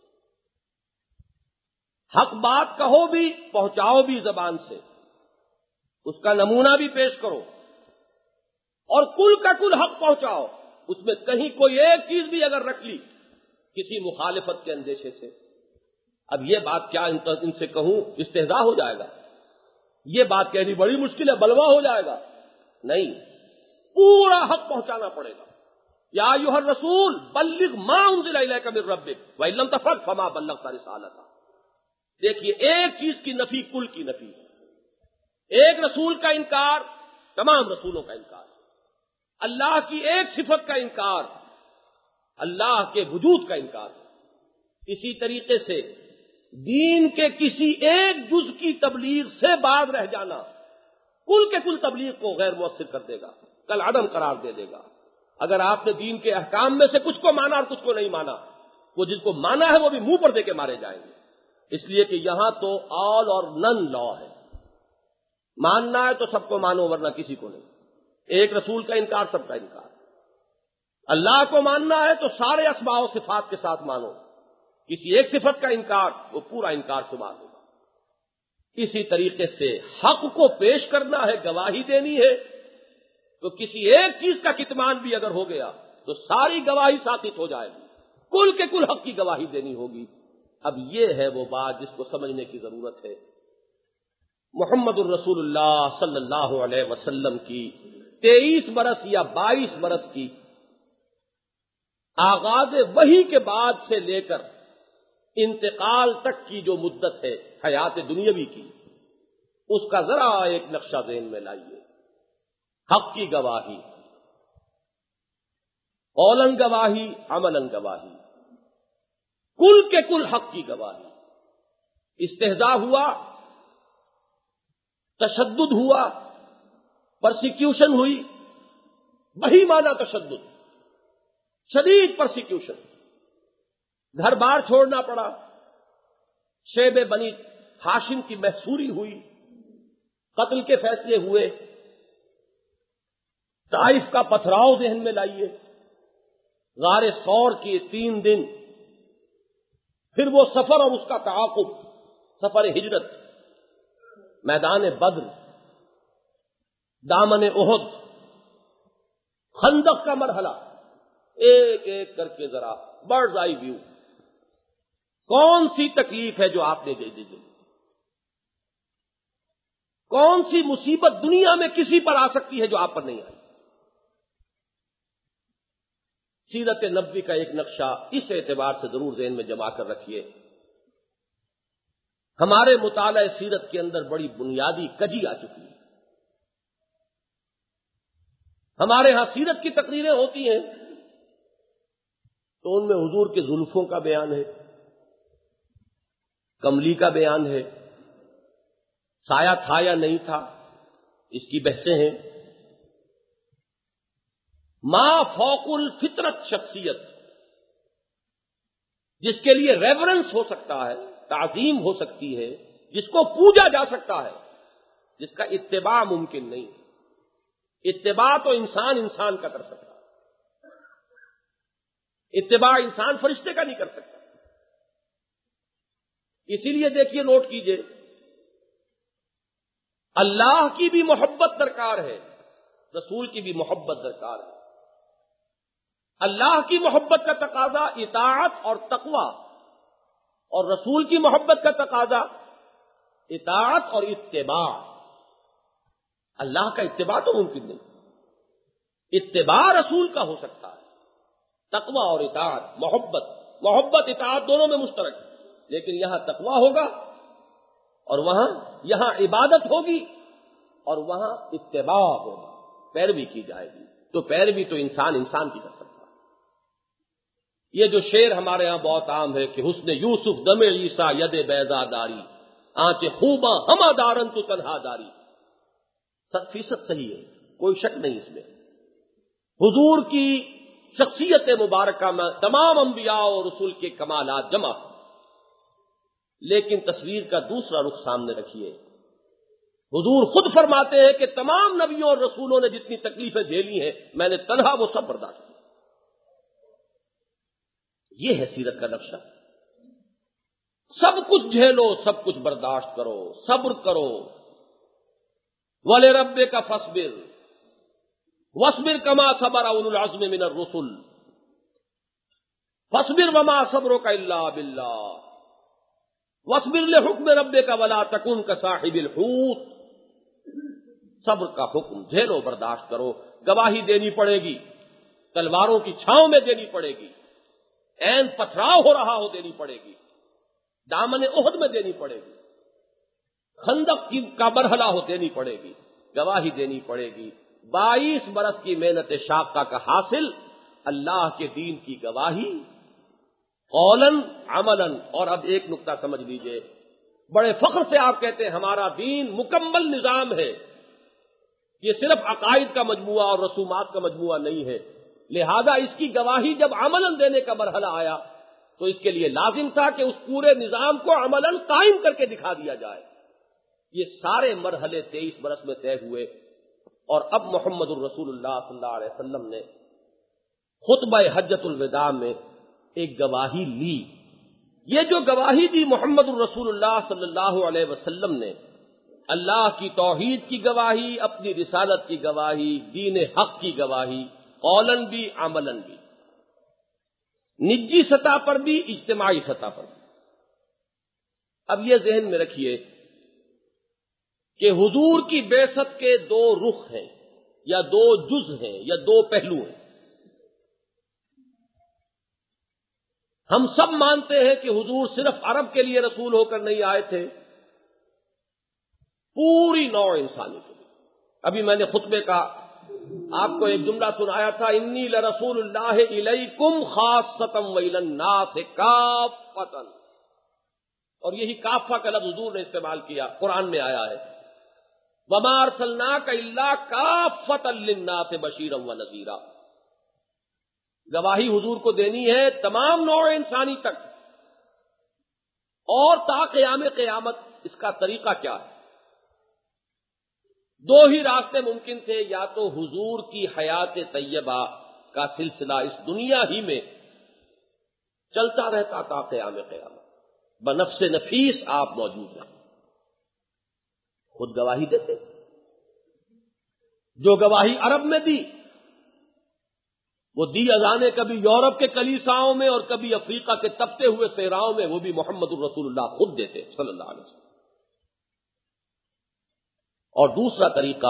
حق بات کہو بھی، پہنچاؤ بھی زبان سے، اس کا نمونہ بھی پیش کرو، اور کل کا کل حق پہنچاؤ۔ اس میں کہیں کوئی ایک چیز بھی اگر رکھ لی کسی مخالفت کے اندیشے سے، اب یہ بات کیا ان سے کہوں، استہزاء ہو جائے گا، یہ بات کہنی بڑی مشکل ہے، بلوا ہو جائے گا، نہیں، پورا حق پہنچانا پڑے گا۔ یا ایھا الرسول بلغ ما انزل الیک من ربک وان لم تفعل فما بلغت رسالتہ۔ دیکھیے، ایک چیز کی نفی کل کی نفی، ایک رسول کا انکار تمام رسولوں کا انکار، اللہ کی ایک صفت کا انکار اللہ کے وجود کا انکار۔ اسی طریقے سے دین کے کسی ایک جز کی تبلیغ سے باز رہ جانا کل کے کل تبلیغ کو غیر مؤثر کر دے گا، کل عدم قرار دے دے گا۔ اگر آپ نے دین کے احکام میں سے کچھ کو مانا اور کچھ کو نہیں مانا، وہ جس کو مانا ہے وہ بھی منہ پر دے کے مارے جائیں گے، اس لیے کہ یہاں تو آل اور نن لا ہے، ماننا ہے تو سب کو مانو ورنہ کسی کو نہیں۔ ایک رسول کا انکار سب کا انکار، اللہ کو ماننا ہے تو سارے اسماء و صفات کے ساتھ مانو، کسی ایک صفت کا انکار وہ پورا انکار شمار ہوگا۔ اسی طریقے سے حق کو پیش کرنا ہے، گواہی دینی ہے، تو کسی ایک چیز کا کتمان بھی اگر ہو گیا تو ساری گواہی ساقط ہو جائے گی، کل کے کل حق کی گواہی دینی ہوگی۔ اب یہ ہے وہ بات جس کو سمجھنے کی ضرورت ہے۔ محمد الرسول اللہ صلی اللہ علیہ وسلم کی تیئیس برس یا بائیس برس کی آغاز وحی کے بعد سے لے کر انتقال تک کی جو مدت ہے حیات دنیاوی کی، اس کا ذرا ایک نقشہ ذہن میں لائیے۔ حق کی گواہی، قولاً گواہی، عملاً گواہی، کل کے کل حق کی گواہی۔ استہزاء ہوا، تشدد ہوا، پرسیکیوشن ہوئی، وہی مانا تشدد، شدید پرسیکیوشن، گھر بار چھوڑنا پڑا، شیب بنی ہاشم کی محصوری ہوئی، قتل کے فیصلے ہوئے، طائف کا پتھراؤ ذہن میں لائیے، غار ثور کی تین دن، پھر وہ سفر اور اس کا تعاقب، سفر ہجرت، میدان بدر، دامن احد، خندق کا مرحلہ، ایک ایک کر کے ذرا برڈز آئی ویو، کون سی تکلیف ہے جو آپ نے دے دی؟ کون سی مصیبت دنیا میں کسی پر آ سکتی ہے جو آپ پر نہیں آئی؟ سیرت نبوی کا ایک نقشہ اس اعتبار سے ضرور ذہن میں جما کر رکھیے، ہمارے مطالعہ سیرت کے اندر بڑی بنیادی کجی آ چکی ہے۔ ہمارے ہاں سیرت کی تقریریں ہوتی ہیں تو ان میں حضور کے زلفوں کا بیان ہے، کملی کا بیان ہے، سایہ تھا یا نہیں تھا اس کی بحثیں ہیں۔ ما فوق الفطرت شخصیت، جس کے لیے ریورنس ہو سکتا ہے، تعظیم ہو سکتی ہے، جس کو پوجا جا سکتا ہے، جس کا اتباع ممکن نہیں۔ اتباع تو انسان انسان کا کر سکتا ہے، اتباع انسان فرشتے کا نہیں کر سکتا۔ اسی لیے دیکھیے، نوٹ کیجئے، اللہ کی بھی محبت درکار ہے، رسول کی بھی محبت درکار ہے۔ اللہ کی محبت کا تقاضا اطاعت اور تقوی، اور رسول کی محبت کا تقاضا اطاعت اور اتباع۔ اللہ کا اتباع تو ممکن نہیں، اتباع رسول کا ہو سکتا ہے، تقوی اور اطاعت، محبت محبت اطاعت دونوں میں مشترک، لیکن یہاں تقوی ہوگا اور وہاں یہاں عبادت ہوگی اور وہاں اتباع ہوگا، پیروی کی جائے گی۔ تو پیروی تو انسان انسان کی کر سکتا ہے۔ یہ جو شعر ہمارے ہاں بہت عام ہے کہ حسن یوسف دم عیسیٰ ید بیضا داری، آنچ خوباں ہما دارن تو تنہا داری، صد فیصد صحیح ہے، کوئی شک نہیں اس میں۔ حضور کی شخصیت مبارکہ میں تمام انبیاء اور رسول کے کمالات جمع، لیکن تصویر کا دوسرا رخ سامنے رکھیے۔ حضور خود فرماتے ہیں کہ تمام نبیوں اور رسولوں نے جتنی تکلیفیں جھیلی ہیں میں نے تنہا وہ سب برداشت کی۔ یہ ہے سیرت کا نقشہ، سب کچھ جھیلو، سب کچھ برداشت کرو، صبر کرو۔ وَلِرَبِّكَ فَاصْبِرْ وَاصْبِرْ كَمَا صَبَرَ أُولُو الْعَزْمِ مِنَ الرُّسُلِ فَاصْبِرْ وَمَا صَبْرُكَ إِلَّا بِاللَّهِ وَاصْبِرْ لِحُكْمِ رَبِّكَ وَلَا تَكُنْ كَصَاحِبِ الْحُوتِ۔ صبر کا حکم، جھیلو، برداشت کرو، گواہی دینی پڑے گی، تلواروں کی چھاؤں میں دینی پڑے گی، عین پتھراؤ ہو رہا ہو دینی پڑے گی، دامن احد میں دینی پڑے گی، خندق کی کا مرحلہ ہو دینی پڑے گی، گواہی دینی پڑے گی۔ بائیس برس کی محنت شاقہ کا حاصل اللہ کے دین کی گواہی، قولاً عملاً۔ اور اب ایک نقطہ سمجھ لیجئے، بڑے فخر سے آپ کہتے ہیں ہمارا دین مکمل نظام ہے، یہ صرف عقائد کا مجموعہ اور رسومات کا مجموعہ نہیں ہے، لہذا اس کی گواہی جب عملاً دینے کا مرحلہ آیا تو اس کے لیے لازم تھا کہ اس پورے نظام کو عملاً قائم کر کے دکھا دیا جائے۔ یہ سارے مرحلے تیئیس برس میں طے ہوئے، اور اب محمد الرسول اللہ صلی اللہ علیہ وسلم نے خطبہ حجۃ الوداع میں ایک گواہی لی۔ یہ جو گواہی دی محمد الرسول اللہ صلی اللہ علیہ وسلم نے، اللہ کی توحید کی گواہی، اپنی رسالت کی گواہی، دین حق کی گواہی، قولاً بھی عملاً بھی، نجی سطح پر بھی اجتماعی سطح پر بھی۔ اب یہ ذہن میں رکھیے کہ حضور کی بعثت کے دو رخ ہیں، یا دو جز ہیں، یا دو پہلو ہیں۔ ہم سب مانتے ہیں کہ حضور صرف عرب کے لیے رسول ہو کر نہیں آئے تھے، پوری نوع انسانی کے لیے۔ ابھی میں نے خطبے کا آپ کو ایک جملہ سنایا تھا، انی لرسول اللہ الیکم خاصۃ والی الناس کافۃ، اور یہی کافہ کا لفظ حضور نے استعمال کیا، قرآن میں آیا ہے، وما ارسلناک الا کافۃ للناس بشیرا ونذیرا۔ گواہی حضور کو دینی ہے تمام نوع انسانی تک، اور تا قیام قیامت اس کا طریقہ کیا ہے؟ دو ہی راستے ممکن تھے، یا تو حضور کی حیات طیبہ کا سلسلہ اس دنیا ہی میں چلتا رہتا تا قیام قیامت، بنفس نفیس آپ موجود ہیں، خود گواہی دیتے۔ جو گواہی عرب میں دی وہ دی اذانے کبھی یورپ کے کلیساؤں میں اور کبھی افریقہ کے تپتے ہوئے صحراؤں میں، وہ بھی محمد الرسول اللہ خود دیتے صلی اللہ علیہ وسلم۔ اور دوسرا طریقہ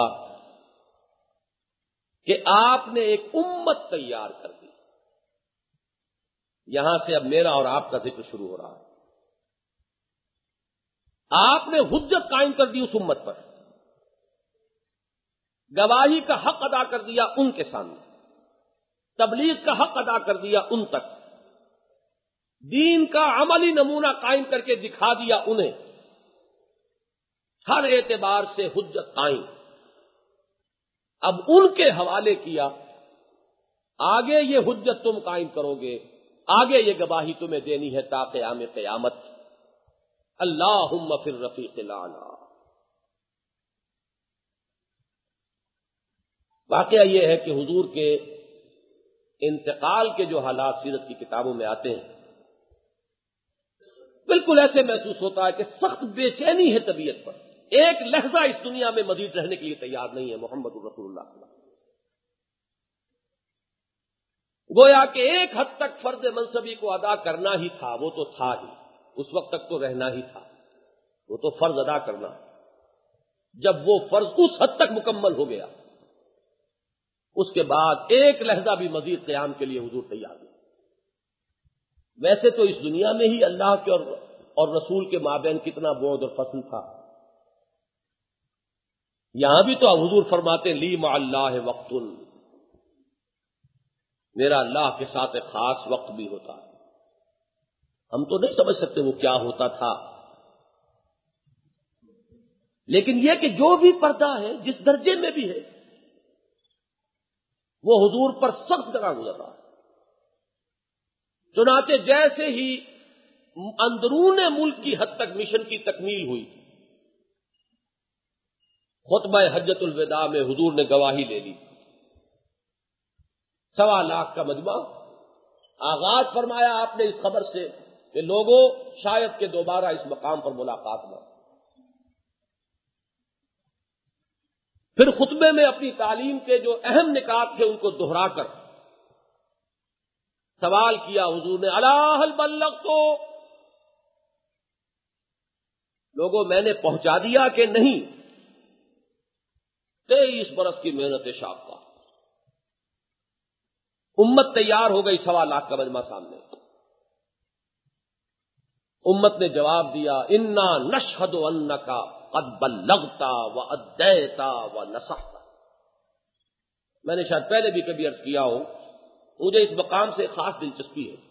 کہ آپ نے ایک امت تیار کر دی، یہاں سے اب میرا اور آپ کا ذکر شروع ہو رہا ہے۔ آپ نے حجت قائم کر دی اس امت پر، گواہی کا حق ادا کر دیا ان کے سامنے، تبلیغ کا حق ادا کر دیا ان تک، دین کا عملی نمونہ قائم کر کے دکھا دیا انہیں، ہر اعتبار سے حجت قائم۔ اب ان کے حوالے کیا، آگے یہ حجت تم قائم کرو گے، آگے یہ گواہی تمہیں دینی ہے تا قیام قیامت۔ اللہم فی الرفیق الاعلی۔ واقعہ یہ ہے کہ حضور کے انتقال کے جو حالات سیرت کی کتابوں میں آتے ہیں، بالکل ایسے محسوس ہوتا ہے کہ سخت بے چینی ہے طبیعت پر، ایک لحظہ اس دنیا میں مزید رہنے کے لیے تیار نہیں ہے محمد الرسول اللہ صلی اللہ علیہ وسلم۔ گویا کہ ایک حد تک فرض منصبی کو ادا کرنا ہی تھا، وہ تو تھا ہی، اس وقت تک تو رہنا ہی تھا، وہ تو فرض ادا کرنا۔ جب وہ فرض اس حد تک مکمل ہو گیا، اس کے بعد ایک لحظہ بھی مزید قیام کے لیے حضور تیار نہیں۔ ویسے تو اس دنیا میں ہی اللہ کے اور, اور رسول کے مابین کتنا بعد اور فصل تھا، یہاں بھی تو حضور فرماتے لی مع اللہ وقت، میرا اللہ کے ساتھ ایک خاص وقت بھی ہوتا ہے، ہم تو نہیں سمجھ سکتے وہ کیا ہوتا تھا۔ لیکن یہ کہ جو بھی پردہ ہے جس درجے میں بھی ہے وہ حضور پر سخت طرح گزرا. چنانچہ جیسے ہی اندرون ملک کی حد تک مشن کی تکمیل ہوئی، خطبہ حجۃ الوداع میں حضور نے گواہی لے لی. سوا لاکھ کا مجمع. آغاز فرمایا آپ نے اس خبر سے کہ لوگوں شاید کہ دوبارہ اس مقام پر ملاقات نہ. پھر خطبے میں اپنی تعلیم کے جو اہم نکات تھے ان کو دہرا کر سوال کیا حضور نے، الا هل بلغت، لوگوں میں نے پہنچا دیا کہ نہیں؟ تیئیس برس کی محنت شاقہ، امت تیار ہو گئی. سوا لاکھ کا مجمع سامنے. امت نے جواب دیا، انا نشہد انک قد بلغت وادیت ونصحت. میں نے شاید پہلے بھی کبھی عرض کیا ہو، مجھے اس مقام سے خاص دلچسپی ہے.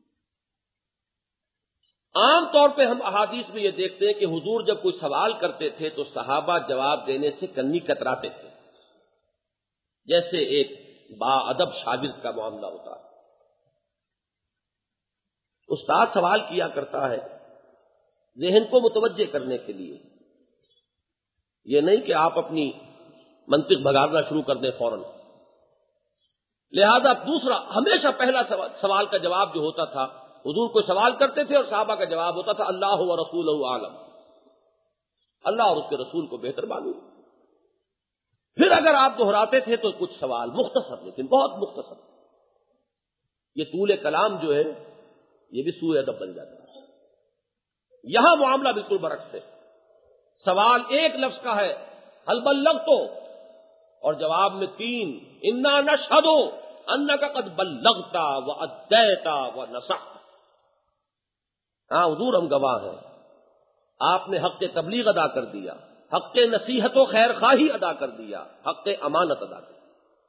عام طور پہ ہم احادیث میں یہ دیکھتے ہیں کہ حضور جب کوئی سوال کرتے تھے تو صحابہ جواب دینے سے کنی کتراتے تھے، جیسے ایک با ادب شاگرد کا معاملہ ہوتا ہے. استاد سوال کیا کرتا ہے ذہن کو متوجہ کرنے کے لیے، یہ نہیں کہ آپ اپنی منطق بگاڑنا شروع کر دیں فوراً. لہذا دوسرا ہمیشہ پہلا سوال کا جواب جو ہوتا تھا، حضور کو سوال کرتے تھے اور صحابہ کا جواب ہوتا تھا اللہ و رسولہ عالم، اللہ اور اس کے رسول کو بہتر معلوم. پھر اگر آپ دہراتے تھے تو کچھ سوال مختصر، لیکن بہت مختصر. یہ طول کلام جو ہے یہ بھی سوء ادب بن جاتا ہے. یہاں معاملہ بالکل برعکس ہے. سوال ایک لفظ کا ہے، ہل بلغت، اور جواب میں تین، انا نشہد انک قد بلغت وادیت ونصحت. ہاں حضور ہم گواہ ہیں، آپ نے حق تبلیغ ادا کر دیا، حق نصیحت و خیر خواہی ادا کر دیا، حق امانت ادا کر دیا.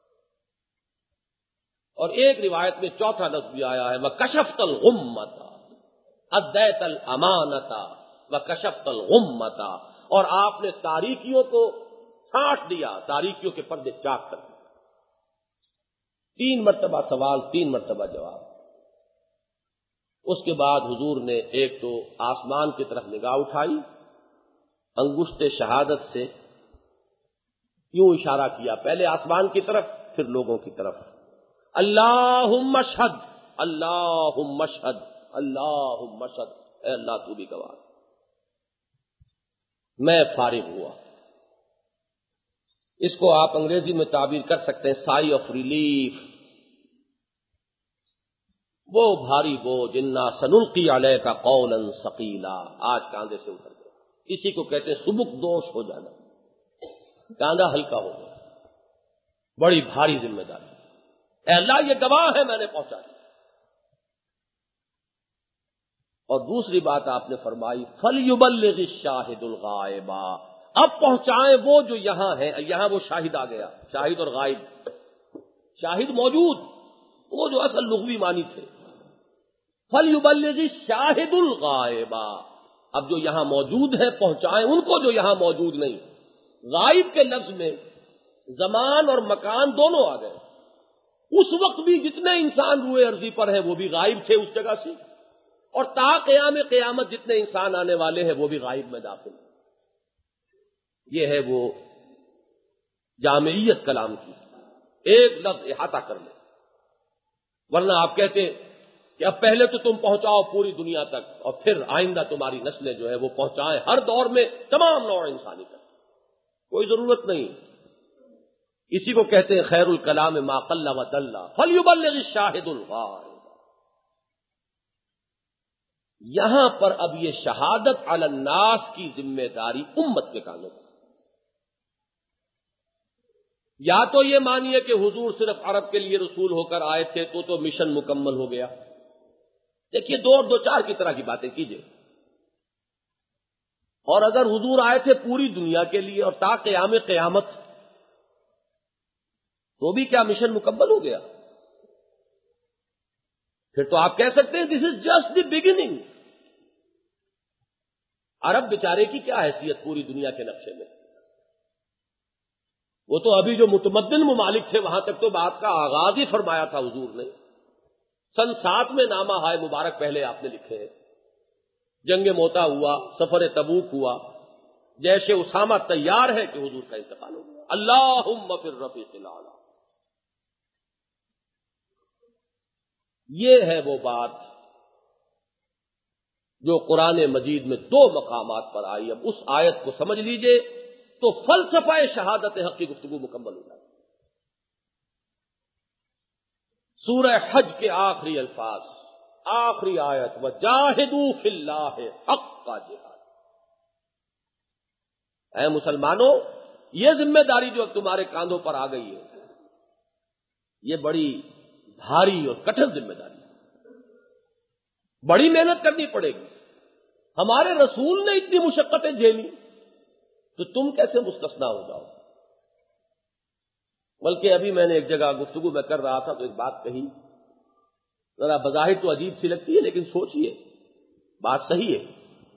اور ایک روایت میں چوتھا لفظ بھی آیا ہے، وَكَشَفْتَ الْغُمَّةَ، أَدَّيْتَ الْأَمَانَةَ وَكَشَفْتَ الْغُمَّةَ، اور آپ نے تاریکیوں کو چھانٹ دیا، تاریکیوں کے پردے چاک کر دیے. تین مرتبہ سوال، تین مرتبہ جواب. اس کے بعد حضور نے ایک تو آسمان کی طرف نگاہ اٹھائی، انگشت شہادت سے یوں اشارہ کیا، پہلے آسمان کی طرف پھر لوگوں کی طرف. اللہم اشہد، اللہم اشہد، اللہم اشہد، اے اللہ تو بھی گواہ. میں فارغ ہوا. اس کو آپ انگریزی میں تعبیر کر سکتے ہیں سائی آف ریلیف. وہ بھاری بوجھ، انا سنلقی علیک قولا ثقیلا، آج کاندھے سے اتر گیا. اسی کو کہتے ہیں سبک دوش ہو جانا، کاندھا ہلکا ہو گیا، بڑی بھاری ذمہ داری. اے اللہ یہ گواہ ہے میں نے پہنچا دیا. اور دوسری بات آپ نے فرمائی فَلْيُبَلِّغِ الشَّاهِدُ الْغَائِبَ، اب پہنچائیں وہ جو یہاں ہے. یہاں وہ شاہد آ گیا، شاہد اور غائب. شاہد موجود، وہ جو اصل لغوی معنی تھے. فَلْيُبَلِّغِ الشَّاهِدُ الْغَائِبَ، اب جو یہاں موجود ہیں پہنچائیں ان کو جو یہاں موجود نہیں. غائب کے لفظ میں زمان اور مکان دونوں آ گئے. اس وقت بھی جتنے انسان روئے ارضی پر ہیں وہ بھی غائب تھے اس جگہ سے، اور تا قیام قیامت جتنے انسان آنے والے ہیں وہ بھی غائب میں داخل ہیں. یہ ہے وہ جامعیت کلام کی، ایک لفظ احاطہ کر لیں. ورنہ آپ کہتے کہ اب پہلے تو تم پہنچاؤ پوری دنیا تک اور پھر آئندہ تمہاری نسلیں جو ہے وہ پہنچائیں ہر دور میں تمام نوع انسانی تک. کوئی ضرورت نہیں. اسی کو کہتے ہیں خیر الکلام ما قل و دل، فلیبلغ الشاہد الغائب. یہاں پر اب یہ شہادت علی الناس کی ذمہ داری امت کے کانوں پر. یا تو یہ مانیے کہ حضور صرف عرب کے لیے رسول ہو کر آئے تھے تو تو مشن مکمل ہو گیا. دیکھیے دو اور دو چار کی طرح کی باتیں کیجئے. اور اگر حضور آئے تھے پوری دنیا کے لیے اور تا قیام قیامت، تو بھی کیا مشن مکمل ہو گیا؟ پھر تو آپ کہہ سکتے ہیں دس از جسٹ دی بگننگ. عرب بیچارے کی کیا حیثیت پوری دنیا کے نقشے میں؟ وہ تو ابھی جو متمدن ممالک تھے وہاں تک تو بات کا آغاز ہی فرمایا تھا حضور نے. سن سات میں نامہ ہائے مبارک پہلے آپ نے لکھے ہیں. جنگ موتا ہوا، سفر تبوک ہوا، جیش اسامہ تیار ہے کہ حضور کا انتقال ہو گیا. اللہم فی الرفیق الاعلی. یہ ہے وہ بات جو قرآن مجید میں دو مقامات پر آئی. اب اس آیت کو سمجھ لیجئے تو فلسفہ شہادت حق کی گفتگو مکمل ہو جائے. سورہ حج کے آخری الفاظ، آخری آیت، وجاہدوا فی اللہ حق جہاد. اے مسلمانوں، یہ ذمہ داری جو اب تمہارے کاندھوں پر آ گئی ہے، یہ بڑی بھاری اور کٹھن ذمہ داری ہے. بڑی محنت کرنی پڑے گی. ہمارے رسول نے اتنی مشقتیں جھیلی تو تم کیسے مستثنا ہو جاؤ؟ بلکہ ابھی میں نے ایک جگہ گفتگو میں کر رہا تھا تو ایک بات کہی، ذرا بظاہر تو عجیب سی لگتی ہے لیکن سوچئے، بات صحیح ہے.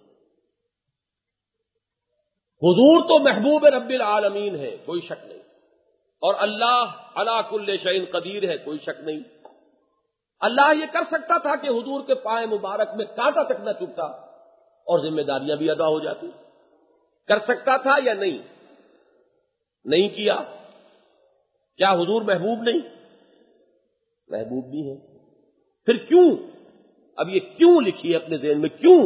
حضور تو محبوب رب العالمین ہے، کوئی شک نہیں، اور اللہ علی کل شیء قدیر ہے، کوئی شک نہیں. اللہ یہ کر سکتا تھا کہ حضور کے پائے مبارک میں کانٹا تک نہ چبھتا اور ذمہ داریاں بھی ادا ہو جاتی. کر سکتا تھا یا نہیں؟ نہیں کیا. کیا حضور محبوب نہیں؟ محبوب بھی ہے. پھر کیوں؟ اب یہ کیوں لکھی ہے اپنے ذہن میں، کیوں؟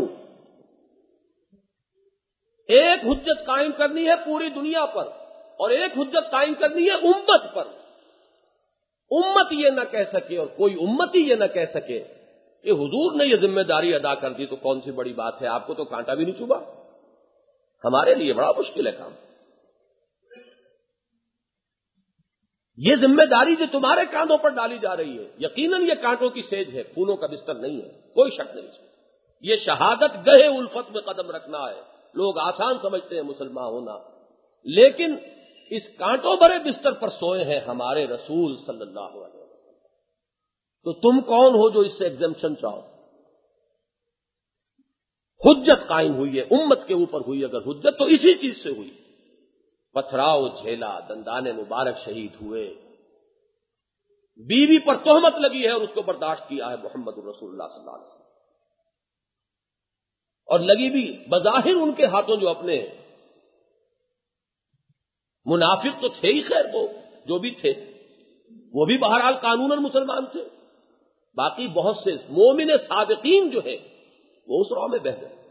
ایک حجت قائم کرنی ہے پوری دنیا پر اور ایک حجت قائم کرنی ہے امت پر. امت یہ نہ کہہ سکے اور کوئی امتی یہ نہ کہہ سکے کہ حضور نے یہ ذمہ داری ادا کر دی تو کون سی بڑی بات ہے، آپ کو تو کانٹا بھی نہیں چبھا. ہمارے لیے بڑا مشکل ہے کام. یہ ذمہ داری جو تمہارے کاندھوں پر ڈالی جا رہی ہے، یقیناً یہ کانٹوں کی سیج ہے، پھولوں کا بستر نہیں ہے، کوئی شک نہیں. یہ شہادت گہے الفت میں قدم رکھنا ہے. لوگ آسان سمجھتے ہیں مسلمان ہونا، لیکن اس کانٹوں بھرے بستر پر سوئے ہیں ہمارے رسول صلی اللہ علیہ وسلم. تو تم کون ہو جو اس سے ایگزمپشن چاہو؟ حجت قائم ہوئی ہے امت کے اوپر، ہوئی اگر حجت تو اسی چیز سے ہوئی. پتھراؤ جھیلا، دندان مبارک شہید ہوئے، بیوی پر تہمت لگی ہے اور اس کو برداشت کیا ہے محمد الرسول اللہ صلی اللہ علیہ وسلم. اور لگی بھی بظاہر ان کے ہاتھوں جو اپنے منافق تو تھے ہی، خیر وہ جو بھی تھے وہ بھی بہرحال قانوناً مسلمان تھے. باقی بہت سے مومن صادقین جو ہیں وہ اس راہ میں بہہ گئے.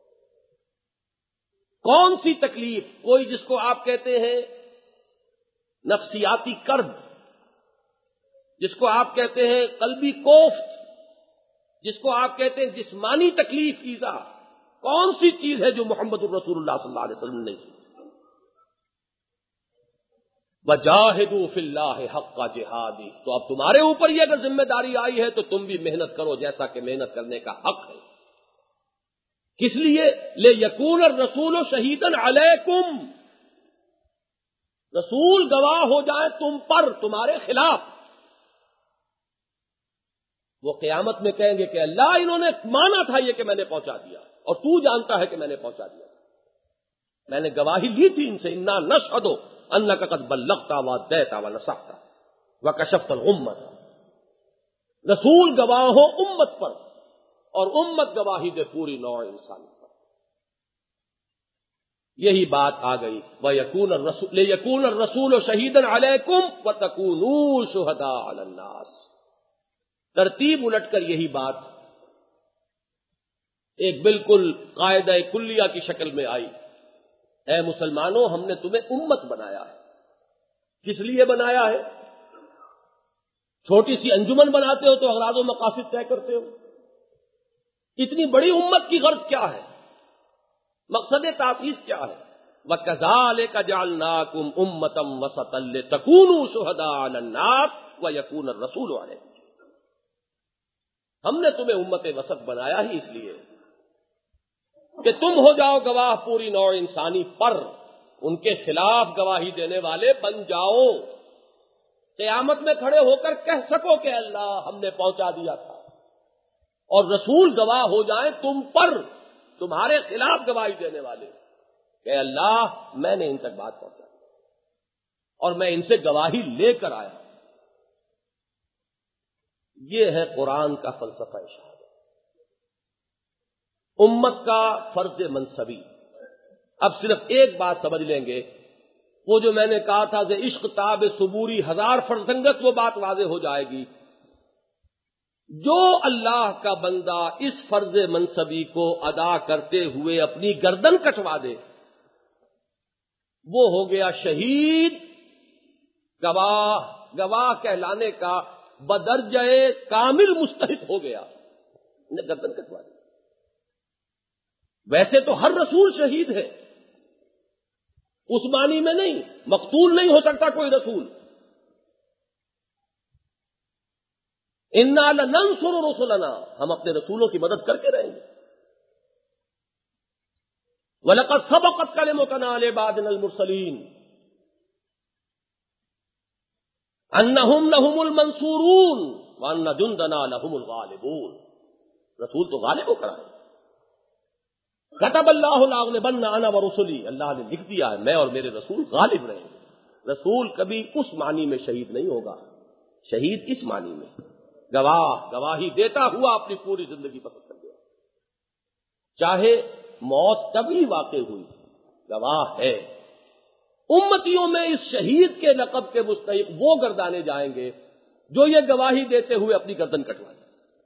کون سی تکلیف؟ کوئی جس کو آپ کہتے ہیں نفسیاتی کرب، جس کو آپ کہتے ہیں قلبی کوفت، جس کو آپ کہتے ہیں جسمانی تکلیف، ایذا، کون سی چیز ہے جو محمد الرسول اللہ صلی اللہ علیہ وسلم نے کی؟ وجاہدوا فی اللہ حق جہادی. تو اب تمہارے اوپر یہ اگر ذمہ داری آئی ہے تو تم بھی محنت کرو جیسا کہ محنت کرنے کا حق ہے. کس لیے؟ لیکون الرسول شہیداً علیکم، رسول گواہ ہو جائے تم پر، تمہارے خلاف. وہ قیامت میں کہیں گے کہ اللہ انہوں نے مانا تھا یہ کہ میں نے پہنچا دیا اور تو جانتا ہے کہ میں نے پہنچا دیا، میں نے گواہی لی تھی ان سے. انا نشہد انک قد بلغت وادیت ونصحت وکشفت الغمۃ. رسول گواہ ہو امت پر اور امت گواہی دے پوری نوع انسان پر. یہی بات آ گئی. وَيَكُونَ الرَّسُولُ لِيَكُونَ الرَّسُولُ شَهِيدًا عَلَيْكُمْ وَتَكُونُوا شُهَدَاءَ عَلَى النَّاسِ. ترتیب الٹ کر یہی بات ایک بالکل قاعدہ کلیہ کی شکل میں آئی. اے مسلمانوں، ہم نے تمہیں امت بنایا ہے. کس لیے بنایا ہے؟ چھوٹی سی انجمن بناتے ہو تو اغراض و مقاصد طے کرتے ہو. اتنی بڑی امت کی غرض کیا ہے؟ مقصد تاسیس کیا ہے؟ وَكَذَلِكَ جَعَلْنَاكُمْ أُمَّةً وَسَطًا لِتَكُونُوا شُهَدَاءَ عَلَى النَّاسِ وَيَكُونَ الرَّسُولُ عَلَيْكُمْ. ہم نے تمہیں امت وسط بنایا ہی اس لیے کہ تم ہو جاؤ گواہ پوری نوع انسانی پر، ان کے خلاف گواہی دینے والے بن جاؤ. قیامت میں کھڑے ہو کر کہہ سکو کہ اللہ ہم نے پہنچا دیا تھا، اور رسول گواہ ہو جائیں تم پر تمہارے خلاف گواہی دینے والے کہ اللہ میں نے ان تک بات پہنچائی اور میں ان سے گواہی لے کر آیا. یہ ہے قرآن کا فلسفہ شہادت، امت کا فرض منصبی. اب صرف ایک بات سمجھ لیں گے، وہ جو میں نے کہا تھا کہ عشق تاب صبوری ہزار فرزنگت، وہ بات واضح ہو جائے گی. جو اللہ کا بندہ اس فرض منصبی کو ادا کرتے ہوئے اپنی گردن کٹوا دے، وہ ہو گیا شہید، گواہ گواہ کہلانے کا بدرجہ کامل مستحق ہو گیا، نے گردن کٹوا دی. ویسے تو ہر رسول شہید ہے، اس معنی میں نہیں، مقتول نہیں ہو سکتا کوئی رسول. انا لننصر رسلنا، ہم اپنے رسولوں کی مدد کر کے رہیں گے. وَلَقَدْ سَبَقَتْ كَلِمَتُنَا لِعِبَادِنَا الْمُرْسَلِينَ أَنَّهُمْ لَهُمُ الْمَنْصُورُونَ وَأَنَّ جُنْدَنَا لَهُمُ الْغَالِبُونَ. رسول تو غالب ہو کر آئے. كَتَبَ اللَّهُ لَأَغْلِبَنَّ أَنَا وَرُسُلِي، اللہ نے لکھ دیا ہے میں اور میرے رسول غالب رہیں گے. رسول کبھی اس معنی میں شہید نہیں ہوگا، شہید اس معنی میں گواہ گواہی دیتا ہوا اپنی پوری زندگی بسر کر گیا. چاہے موت کبھی واقع ہوئی، گواہ ہے. امتیوں میں اس شہید کے لقب کے مستحق وہ گردانے جائیں گے جو یہ گواہی دیتے ہوئے اپنی گردن کٹوائیں.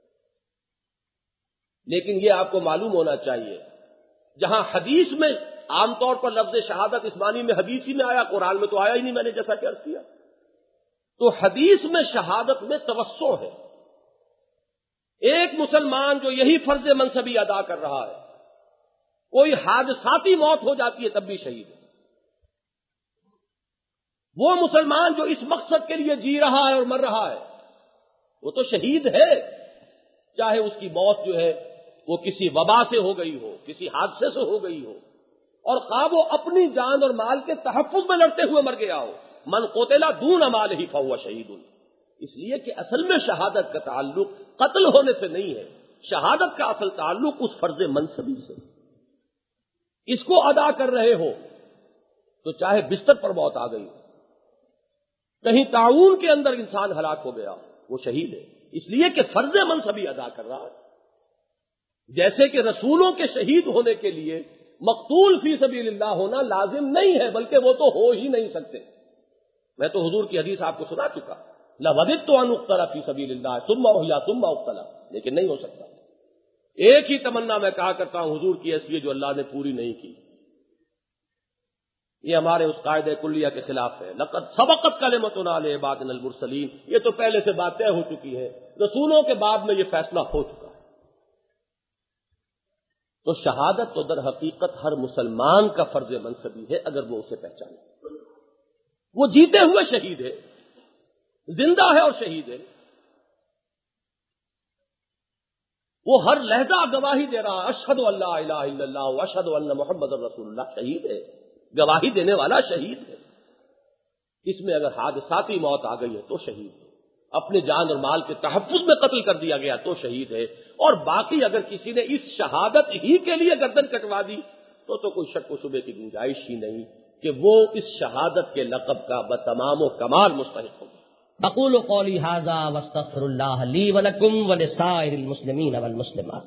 لیکن یہ آپ کو معلوم ہونا چاہیے، جہاں حدیث میں عام طور پر لفظ شہادت اس معنی میں حدیثی میں آیا، قرآن میں تو آیا ہی نہیں، میں نے جیسا کہ عرض کیا. تو حدیث میں شہادت میں توسع ہے. ایک مسلمان جو یہی فرض منصبی ادا کر رہا ہے، کوئی حادثاتی موت ہو جاتی ہے تب بھی شہید ہے. وہ مسلمان جو اس مقصد کے لیے جی رہا ہے اور مر رہا ہے، وہ تو شہید ہے، چاہے اس کی موت جو ہے وہ کسی وبا سے ہو گئی ہو، کسی حادثے سے ہو گئی ہو، اور خواہ وہ اپنی جان اور مال کے تحفظ میں لڑتے ہوئے مر گیا ہو. من قتل دون مالہ فہو شہید. اس لیے کہ اصل میں شہادت کا تعلق قتل ہونے سے نہیں ہے، شہادت کا اصل تعلق اس فرض منصبی سے. اس کو ادا کر رہے ہو تو چاہے بستر پر موت آ گئی، کہیں تعاون کے اندر انسان ہلاک ہو گیا، وہ شہید ہے. اس لیے کہ فرض منصبی ادا کر رہا ہے. جیسے کہ رسولوں کے شہید ہونے کے لیے مقتول فی سبیل اللہ ہونا لازم نہیں ہے، بلکہ وہ تو ہو ہی نہیں سکتے. میں تو حضور کی حدیث آپ کو سنا چکا، لَوَدِدتُّ أَنْ أُقْتَلَ فِي سَبِيلِ اللَّهِ ثُمَّ أُحْيَا ثُمَّ أُقْتَلَ، لیکن نہیں ہو سکتا. ایک ہی تمنا میں کہا کرتا ہوں حضور کی ایسی ہے جو اللہ نے پوری نہیں کی. یہ ہمارے اس قاعدہ کلیہ کے خلاف ہے. لَقَدْ سَبَقَتْ كَلِمَتُنَا لِعِبَادِنَا الْمُرْسَلِينَ، یہ تو پہلے سے بات طے ہو چکی ہے، رسولوں کے بعد میں یہ فیصلہ ہو چکا ہے. تو شہادت تو در حقیقت ہر مسلمان کا فرض منصبی ہے اگر وہ اسے پہچانے. وہ جیتے ہوئے شہید ہے، زندہ ہے اور شہید ہے. وہ ہر لہجہ گواہی دے رہا، اشہد ان لا الہ الا اللہ واشہد ان محمد رسول اللہ، شہید ہے، گواہی دینے والا شہید ہے. اس میں اگر حادثاتی موت آ گئی ہے تو شہید ہے، اپنے جان اور مال کے تحفظ میں قتل کر دیا گیا تو شہید ہے. اور باقی اگر کسی نے اس شہادت ہی کے لیے گردن کٹوا دی تو تو کوئی شک و شبے کی گنجائش ہی نہیں کہ وہ اس شہادت کے لقب کا بتمام و کمال مستحق ہوگا. اقول قولی ھذا واستغفر اللہ لی ولکم ولسائر المسلمین والمسلمات.